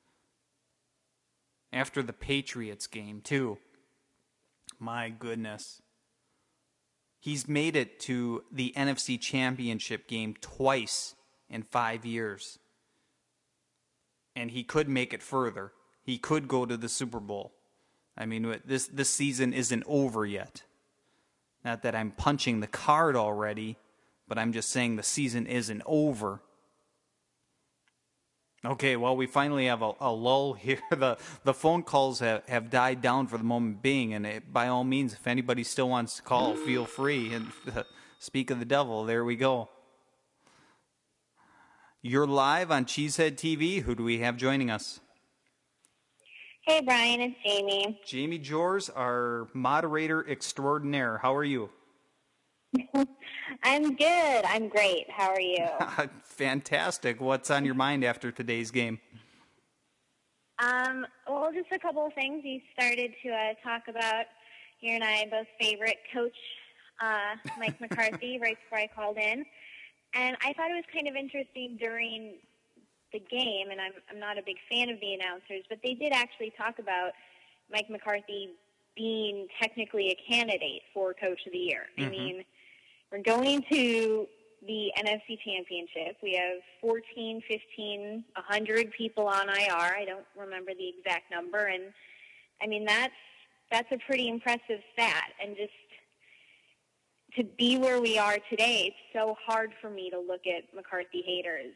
After the Patriots game, too. My goodness. He's made it to the N F C Championship game twice in five years. And he could make it further. He could go to the Super Bowl. I mean, this this season isn't over yet. Not that I'm punching the card already, but I'm just saying the season isn't over. Okay, well, we finally have a, a lull here. The the phone calls have, have died down for the moment being, and it, by all means, if anybody still wants to call, feel free. And uh, speak of the devil, there we go. You're live on Cheesehead T V. Who do we have joining us? Hey, Brian, it's Jamie. Jamie Jors, our moderator extraordinaire. How are you? I'm good. I'm great. How are you? Fantastic. What's on your mind after today's game? Um, well, just a couple of things. You started to uh, talk about your and I both favorite coach, uh, Mike McCarthy, right before I called in. And I thought it was kind of interesting during the game, and I'm, I'm not a big fan of the announcers, but they did actually talk about Mike McCarthy being technically a candidate for Coach of the Year. Mm-hmm. I mean, we're going to the N F C Championship. We have fourteen, fifteen, one hundred people on I R. I don't remember the exact number. And, I mean, that's that's a pretty impressive stat. And just to be where we are today, it's so hard for me to look at McCarthy haters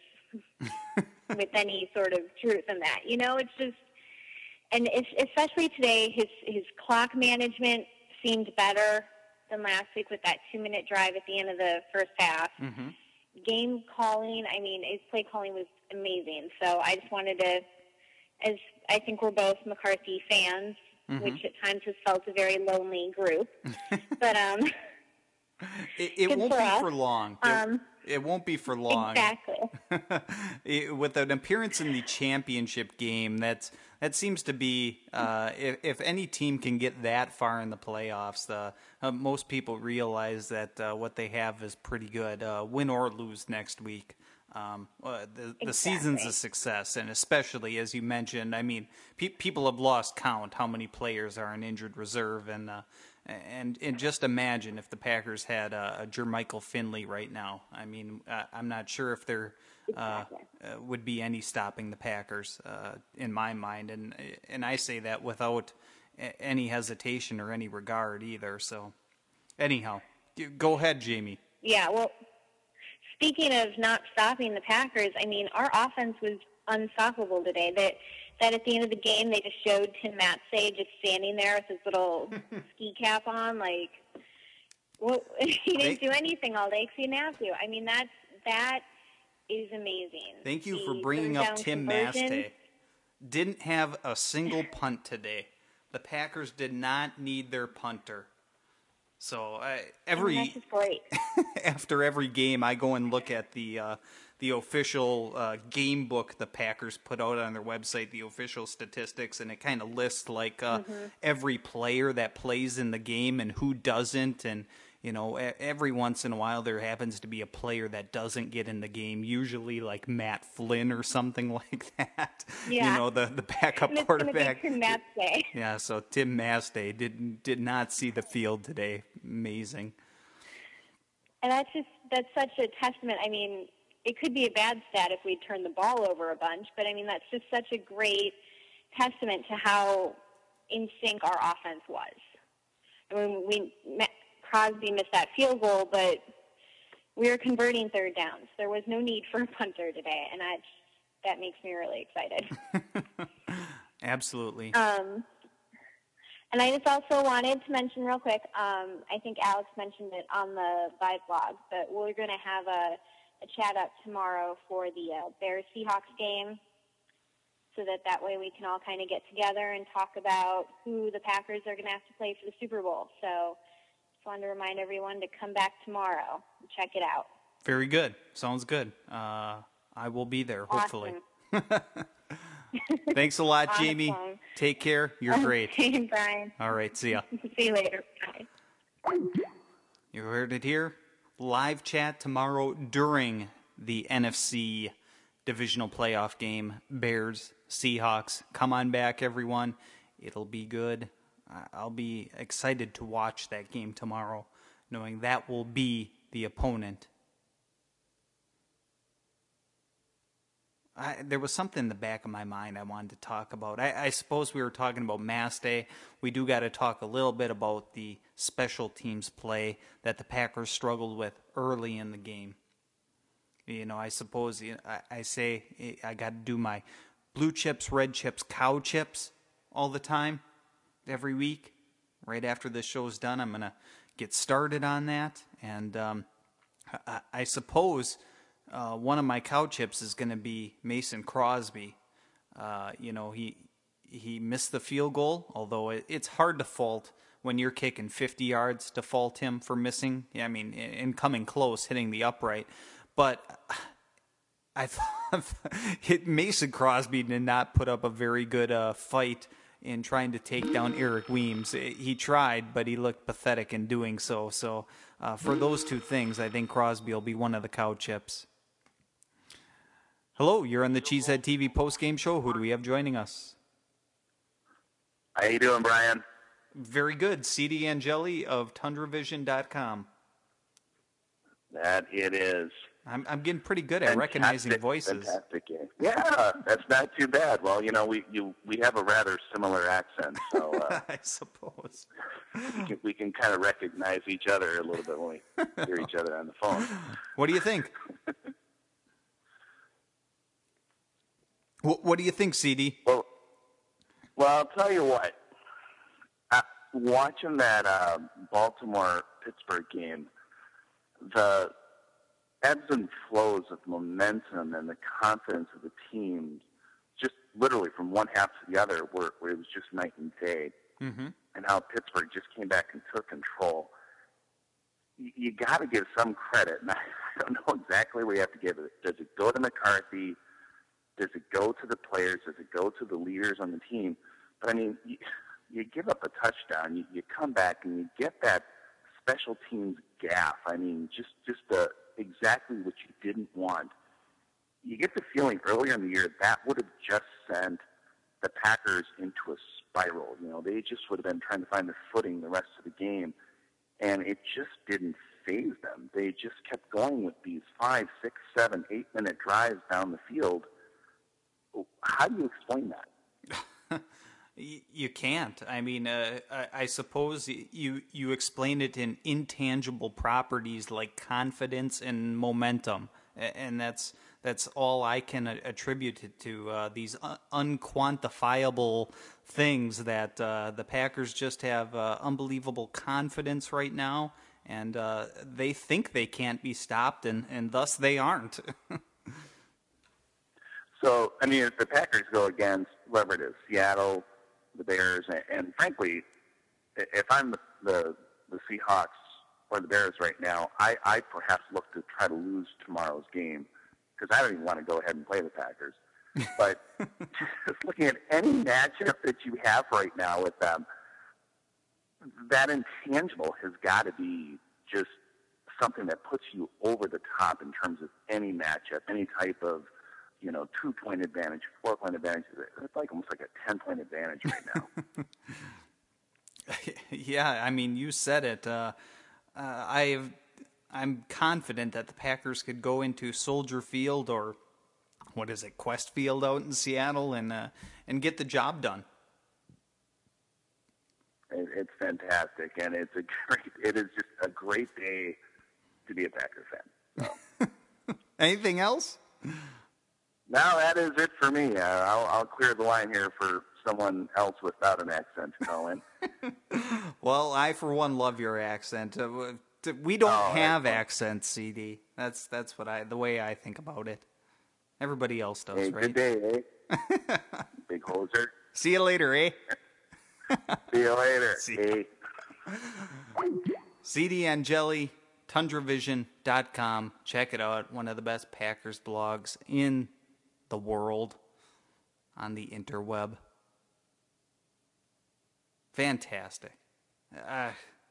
with any sort of truth in that. You know, it's just, and it's, especially today, his, his clock management seemed better than last week with that two-minute drive at the end of the first half. Mm-hmm. Game calling, I mean, his play calling was amazing. So I just wanted to, as I think we're both McCarthy fans, mm-hmm. which at times has felt a very lonely group. but um, it, it won't for be us. for long. Um, it, it won't be for long. Exactly. With an appearance in the championship game, that's that seems to be uh, if, if any team can get that far in the playoffs, uh, uh, most people realize that uh, what they have is pretty good, uh, win or lose next week. Um, uh, the, exactly. the season's a success, and especially as you mentioned, I mean, pe- people have lost count how many players are in injured reserve, and uh, and and just imagine if the Packers had a, a Jermichael Finley right now. I mean, uh, I'm not sure if there uh, uh, would be any stopping the Packers uh, in my mind, and and I say that without any hesitation or any regard either. So, anyhow, go ahead, Jamie. Yeah, well, speaking of not stopping the Packers, I mean, our offense was unstoppable today. That that at the end of the game, they just showed Tim Matsay just standing there with his little ski cap on, like, well, he didn't do anything all day because he didn't have to. I mean, that's that is amazing. Thank you the for bringing up Tim conversion. Matsay. Didn't have a single punt today. The Packers did not need their punter. So uh, every I mean, that's just great. after every game, I go and look at the uh, the official uh, game book the Packers put out on their website, the official statistics, and it kind of lists like uh, mm-hmm. every player that plays in the game and who doesn't, and you know, every once in a while there happens to be a player that doesn't get in the game, usually like Matt Flynn or something like that. Yeah. You know, the, the backup and it's quarterback. Tim Matsay. Yeah, so Tim Matsay did, did not see the field today. Amazing. And that's just, that's such a testament. I mean, it could be a bad stat if we turn the ball over a bunch, but I mean, that's just such a great testament to how in sync our offense was. I mean, we... Crosby missed that field goal, but we were converting third downs. There was no need for a punter today, and that that makes me really excited. Absolutely. Um, and I just also wanted to mention real quick, um, I think Alex mentioned it on the Vibe blog, but we're going to have a, a chat up tomorrow for the uh, Bears-Seahawks game, so that that way we can all kind of get together and talk about who the Packers are going to have to play for the Super Bowl. So wanted to remind everyone to come back tomorrow and check it out. Very good. Sounds good. Uh, I will be there, hopefully. Awesome. Thanks a lot, awesome. Jamie. Take care. You're great. Okay, Brian. All right. See ya. See you later. Bye. You heard it here. Live chat tomorrow during the N F C divisional playoff game. Bears, Seahawks. Come on back, everyone. It'll be good. I'll be excited to watch that game tomorrow, knowing that will be the opponent. I, there was something in the back of my mind I wanted to talk about. I, I suppose we were talking about Mass Day. We do got to talk a little bit about the special teams play that the Packers struggled with early in the game. You know, I suppose you know, I, I say I got to do my blue chips, red chips, cow chips all the time. Every week, right after this show's done, I'm going to get started on that. And um, I, I suppose uh, one of my cow chips is going to be Mason Crosby. Uh, you know, he he missed the field goal, although it, it's hard to fault when you're kicking fifty yards to fault him for missing. I mean, and coming close, hitting the upright. But I thought Mason Crosby did not put up a very good uh, fight in trying to take down Eric Weems. He tried, but he looked pathetic in doing so. So uh, for those two things, I think Crosby will be one of the cow chips. Hello, you're on the Cheesehead T V postgame show. Who do we have joining us? How you doing, Brian? Very good. C D Angeli of Tundra Vision dot com. That it is. I'm I'm getting pretty good at Fantastic, recognizing voices. Fantastic game. Yeah, that's not too bad. Well, you know, we you we have a rather similar accent, so uh, I suppose we can, we can kind of recognize each other a little bit when we hear each other on the phone. What do you think? what, what do you think, C D? Well, well, I'll tell you what. Uh, watching that uh, Baltimore-Pittsburgh game, the ebbs and flows of momentum and the confidence of the team, just literally from one half to the other, where, where it was just night and day, mm-hmm. and how Pittsburgh just came back and took control. You, you got to give some credit, and I, I don't know exactly where you have to give it. Does it go to McCarthy? Does it go to the players? Does it go to the leaders on the team? But I mean, you, you give up a touchdown, you, you come back and you get that special teams gaff. I mean, just just the exactly what you didn't want. You get the feeling earlier in the year that would have just sent the Packers into a spiral. You know, they just would have been trying to find their footing the rest of the game, and it just didn't faze them. They just kept going with these five, six, seven, eight minute drives down the field. How do you explain that? You can't. I mean, uh, I, I suppose you you explain it in intangible properties like confidence and momentum, and that's that's all I can attribute it to. Uh, these un- unquantifiable things that uh, the Packers just have uh, unbelievable confidence right now, and uh, they think they can't be stopped, and, and thus they aren't. So, I mean, if the Packers go against whoever it is, Seattle, the Bears, and, and frankly, if I'm the, the the Seahawks or the Bears right now, I, I perhaps look to try to lose tomorrow's game because I don't even want to go ahead and play the Packers. But just looking at any matchup that you have right now with them, that intangible has got to be just something that puts you over the top in terms of any matchup, any type of, you know, two-point advantage, four-point advantage. It's like almost like a ten-point advantage right now. Yeah, I mean, you said it. Uh, uh, I've, I'm confident that the Packers could go into Soldier Field or, what is it, Quest Field out in Seattle and uh, and get the job done. It, it's fantastic, and it's a great. It is just a great day to be a Packer fan. So. Anything else? No, that is it for me. Uh, I'll, I'll clear the line here for someone else without an accent to call in. Well, I, for one, love your accent. Uh, we don't oh, have accents, C D. That's that's what I the way I think about it. Everybody else does, hey, right? Good day, eh? Big hoser. See you later, eh? See you later, See eh? C D Angeli, Tundra Vision dot com. Check it out. One of the best Packers blogs in the world on the interweb. Fantastic. Uh,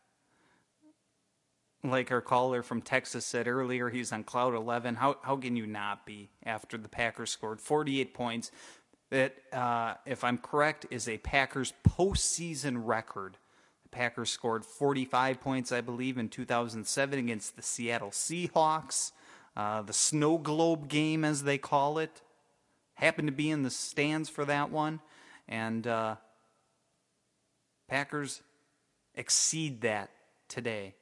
like our caller from Texas said earlier, he's on cloud eleven. How how can you not be after the Packers scored forty-eight points? That, uh, if I'm correct, is a Packers postseason record. The Packers scored forty-five points, I believe, in two thousand seven against the Seattle Seahawks. Uh, the Snow Globe game, as they call it. Happened to be in the stands for that one. And uh, Packers exceed that today.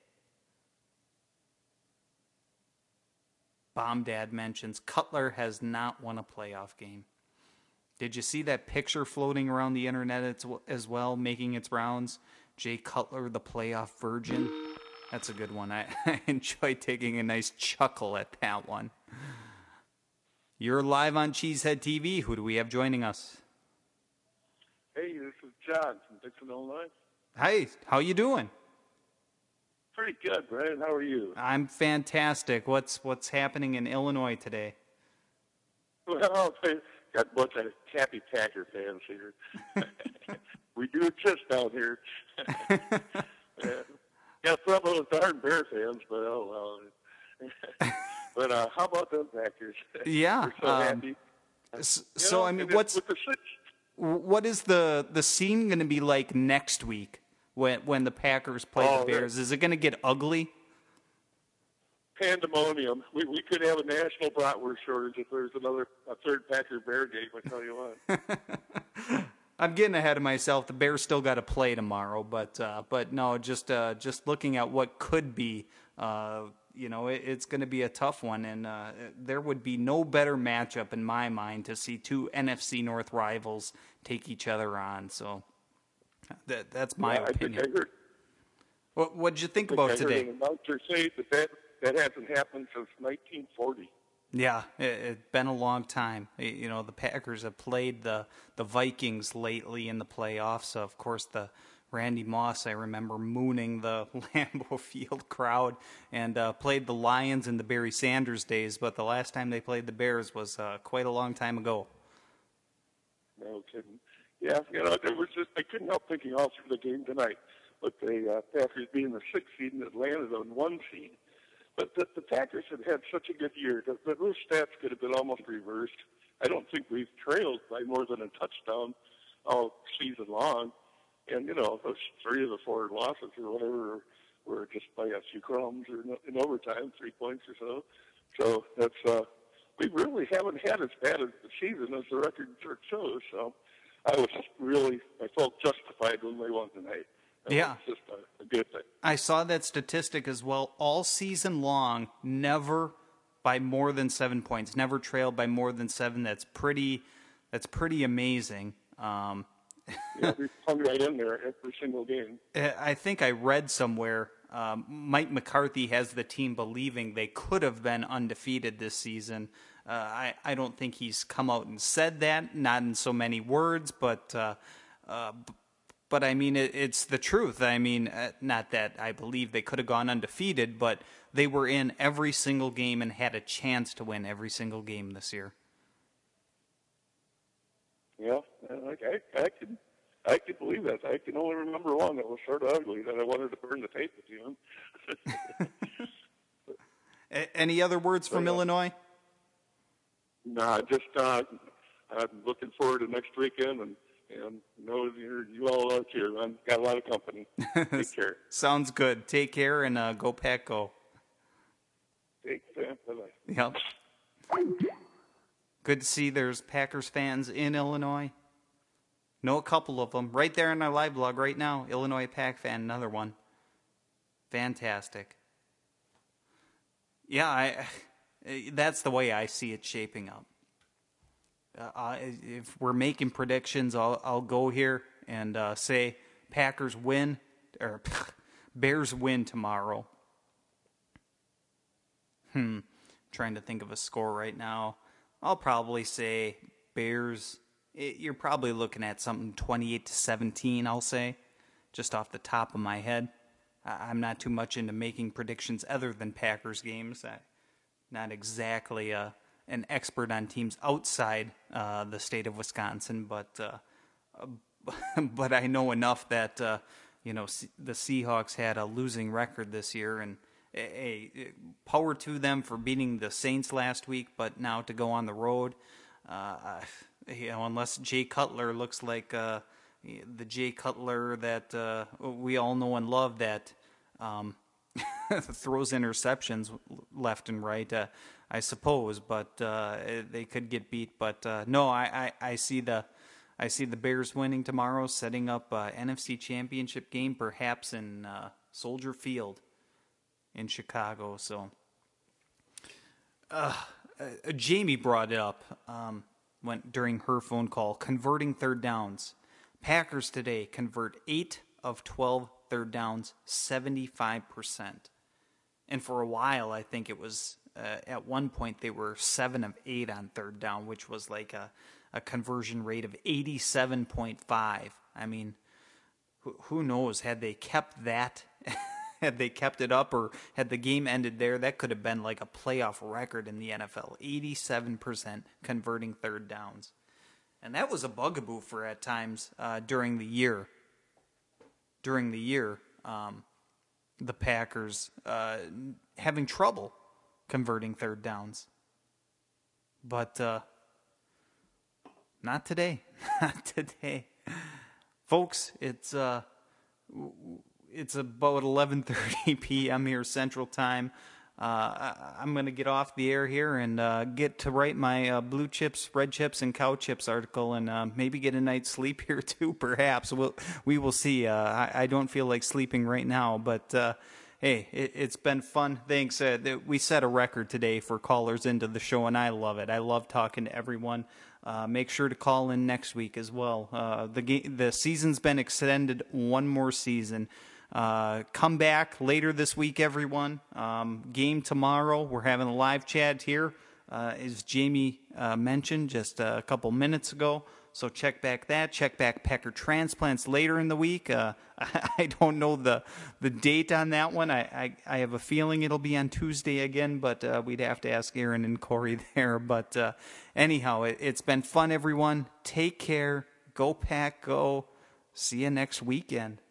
Bomb Dad mentions Cutler has not won a playoff game. Did you see that picture floating around the internet as well, making its rounds? Jay Cutler, the playoff virgin. That's a good one. I, I enjoy taking a nice chuckle at that one. You're live on Cheesehead T V. Who do we have joining us? this is John from Dixon, Illinois. Hi, how you doing? Pretty good, Brian. How are you? I'm fantastic. What's what's happening in Illinois today? Well, got a bunch of happy Packer fans here. We do exist down here. Yeah. Got some of those darn Bear fans, but oh well. But uh, how about them Packers? Yeah. We're so um, happy. s- You So know, I mean, and it- what's with the six, what is the the scene going to be like next week when when the Packers play Oh, the Bears? Is it going to get ugly? pandemonium. We we could have a national bratwurst shortage if there's another a third Packer Bear game. I tell you what. I'm getting ahead of myself. The Bears still got to play tomorrow, but uh, but no, just uh, just looking at what could be. Uh, you know, it, it's going to be a tough one, and uh, there would be no better matchup in my mind to see two N F C North rivals take each other on. So that that's my Yeah, I think opinion. I heard, What what'd you think I think about I today? heard an announcer say that, that that hasn't happened since nineteen forty. Yeah, it, it's been a long time. Y- You know, the Packers have played the, the Vikings lately in the playoffs. So of course, the Randy Moss, I remember mooning the Lambeau Field crowd, and uh, played the Lions in the Barry Sanders days. But the last time they played the Bears was uh, quite a long time ago. No kidding. Yeah, you know, there was just I couldn't help thinking all through the game tonight. But the uh, Packers being the sixth seed and Atlanta on one seed. But the, the Packers have had such a good year that, that those stats could have been almost reversed. I don't think we've trailed by more than a touchdown all season long. And, you know, those three of the four losses or whatever were just by a few crumbs or in, in overtime, three points or so. So that's, uh, we really haven't had as bad as the season as the record shows. So I was really, I felt justified when they won tonight. That Yeah. was just a, a good thing. I saw that statistic as well. All season long, never by more than seven points. Never trailed by more than seven. That's pretty. That's pretty amazing. Um, Yeah, we hung right in there every single game. I think I read somewhere um, Mike McCarthy has the team believing they could have been undefeated this season. Uh, I I don't think he's come out and said that, not in so many words, but. Uh, uh, But I mean, it, it's the truth. I mean, uh, not that I believe they could have gone undefeated, but they were in every single game and had a chance to win every single game this year. Yeah, I, I, I can, I can believe that. I can only remember one that was sort of ugly that I wanted to burn the tape with you. A- any other words from But, uh, Illinois? Nah, just uh, I'm looking forward to next weekend, and and know you're, you all out here. I've got a lot of company. Take care. Sounds good. Take care and uh, go Pack Go. Take care. Bye-bye. Yep. Good to see there's Packers fans in Illinois. Know a couple of them right there in our live blog right now. Illinois Pack fan, another one. Fantastic. Yeah, I, that's the way I see it shaping up. Uh, if we're making predictions, I'll I'll go here and uh, say Packers win or Bears win tomorrow. Hmm, trying to think of a score right now. I'll probably say Bears. It, you're probably looking at something twenty-eight to seventeen. I'll say, just off the top of my head. I, I'm not too much into making predictions other than Packers games. I, not exactly a. an expert on teams outside uh, the state of Wisconsin, but uh, but I know enough that uh, you know the Seahawks had a losing record this year, and a, a power to them for beating the Saints last week. But now to go on the road, uh, you know, unless Jay Cutler looks like uh, the Jay Cutler that uh, we all know and love, that um, throws interceptions left and right. Uh, I suppose, but uh, they could get beat. But uh, no, I, I, I see the I see the Bears winning tomorrow, setting up a N F C Championship game, perhaps in uh, Soldier Field in Chicago. So, uh, uh, Jamie brought it up um, when during her phone call, converting third downs. Packers today convert eight of twelve third downs, seventy-five percent. And for a while, I think it was. Uh, at one point, they were seven of eight on third down, which was like a, a conversion rate of eighty-seven point five. I mean, who, who knows? Had they kept that, had they kept it up, or had the game ended there, that could have been like a playoff record in the N F L. eighty-seven percent converting third downs. And that was a bugaboo for at times uh, during the year. During the year, um, the Packers uh, having trouble converting third downs. But uh, not today. Not today. Folks, it's uh, it's about eleven thirty p.m. here Central Time. Uh, I, I'm going to get off the air here and uh, get to write my uh, Blue Chips, Red Chips, and Cow Chips article, and uh, maybe get a night's sleep here too, perhaps. We'll, we will see. Uh, I, I don't feel like sleeping right now, but uh, hey, it, it's been fun. Thanks. Uh, th- we set a record today for callers into the show, and I love it. I love talking to everyone. Uh, make sure to call in next week as well. Uh, the ga- the season's been extended one more season. Uh, come back later this week, everyone. Um, game tomorrow. We're having a live chat here, uh, as Jamie uh, mentioned just a couple minutes ago. So check back that. Check back Packer Transplants later in the week. Uh, I don't know the the date on that one. I, I, I have a feeling it'll be on Tuesday again, but uh, we'd have to ask Aaron and Corey there. But uh, anyhow, it, it's been fun, everyone. Take care. Go Pack, go. See you next weekend.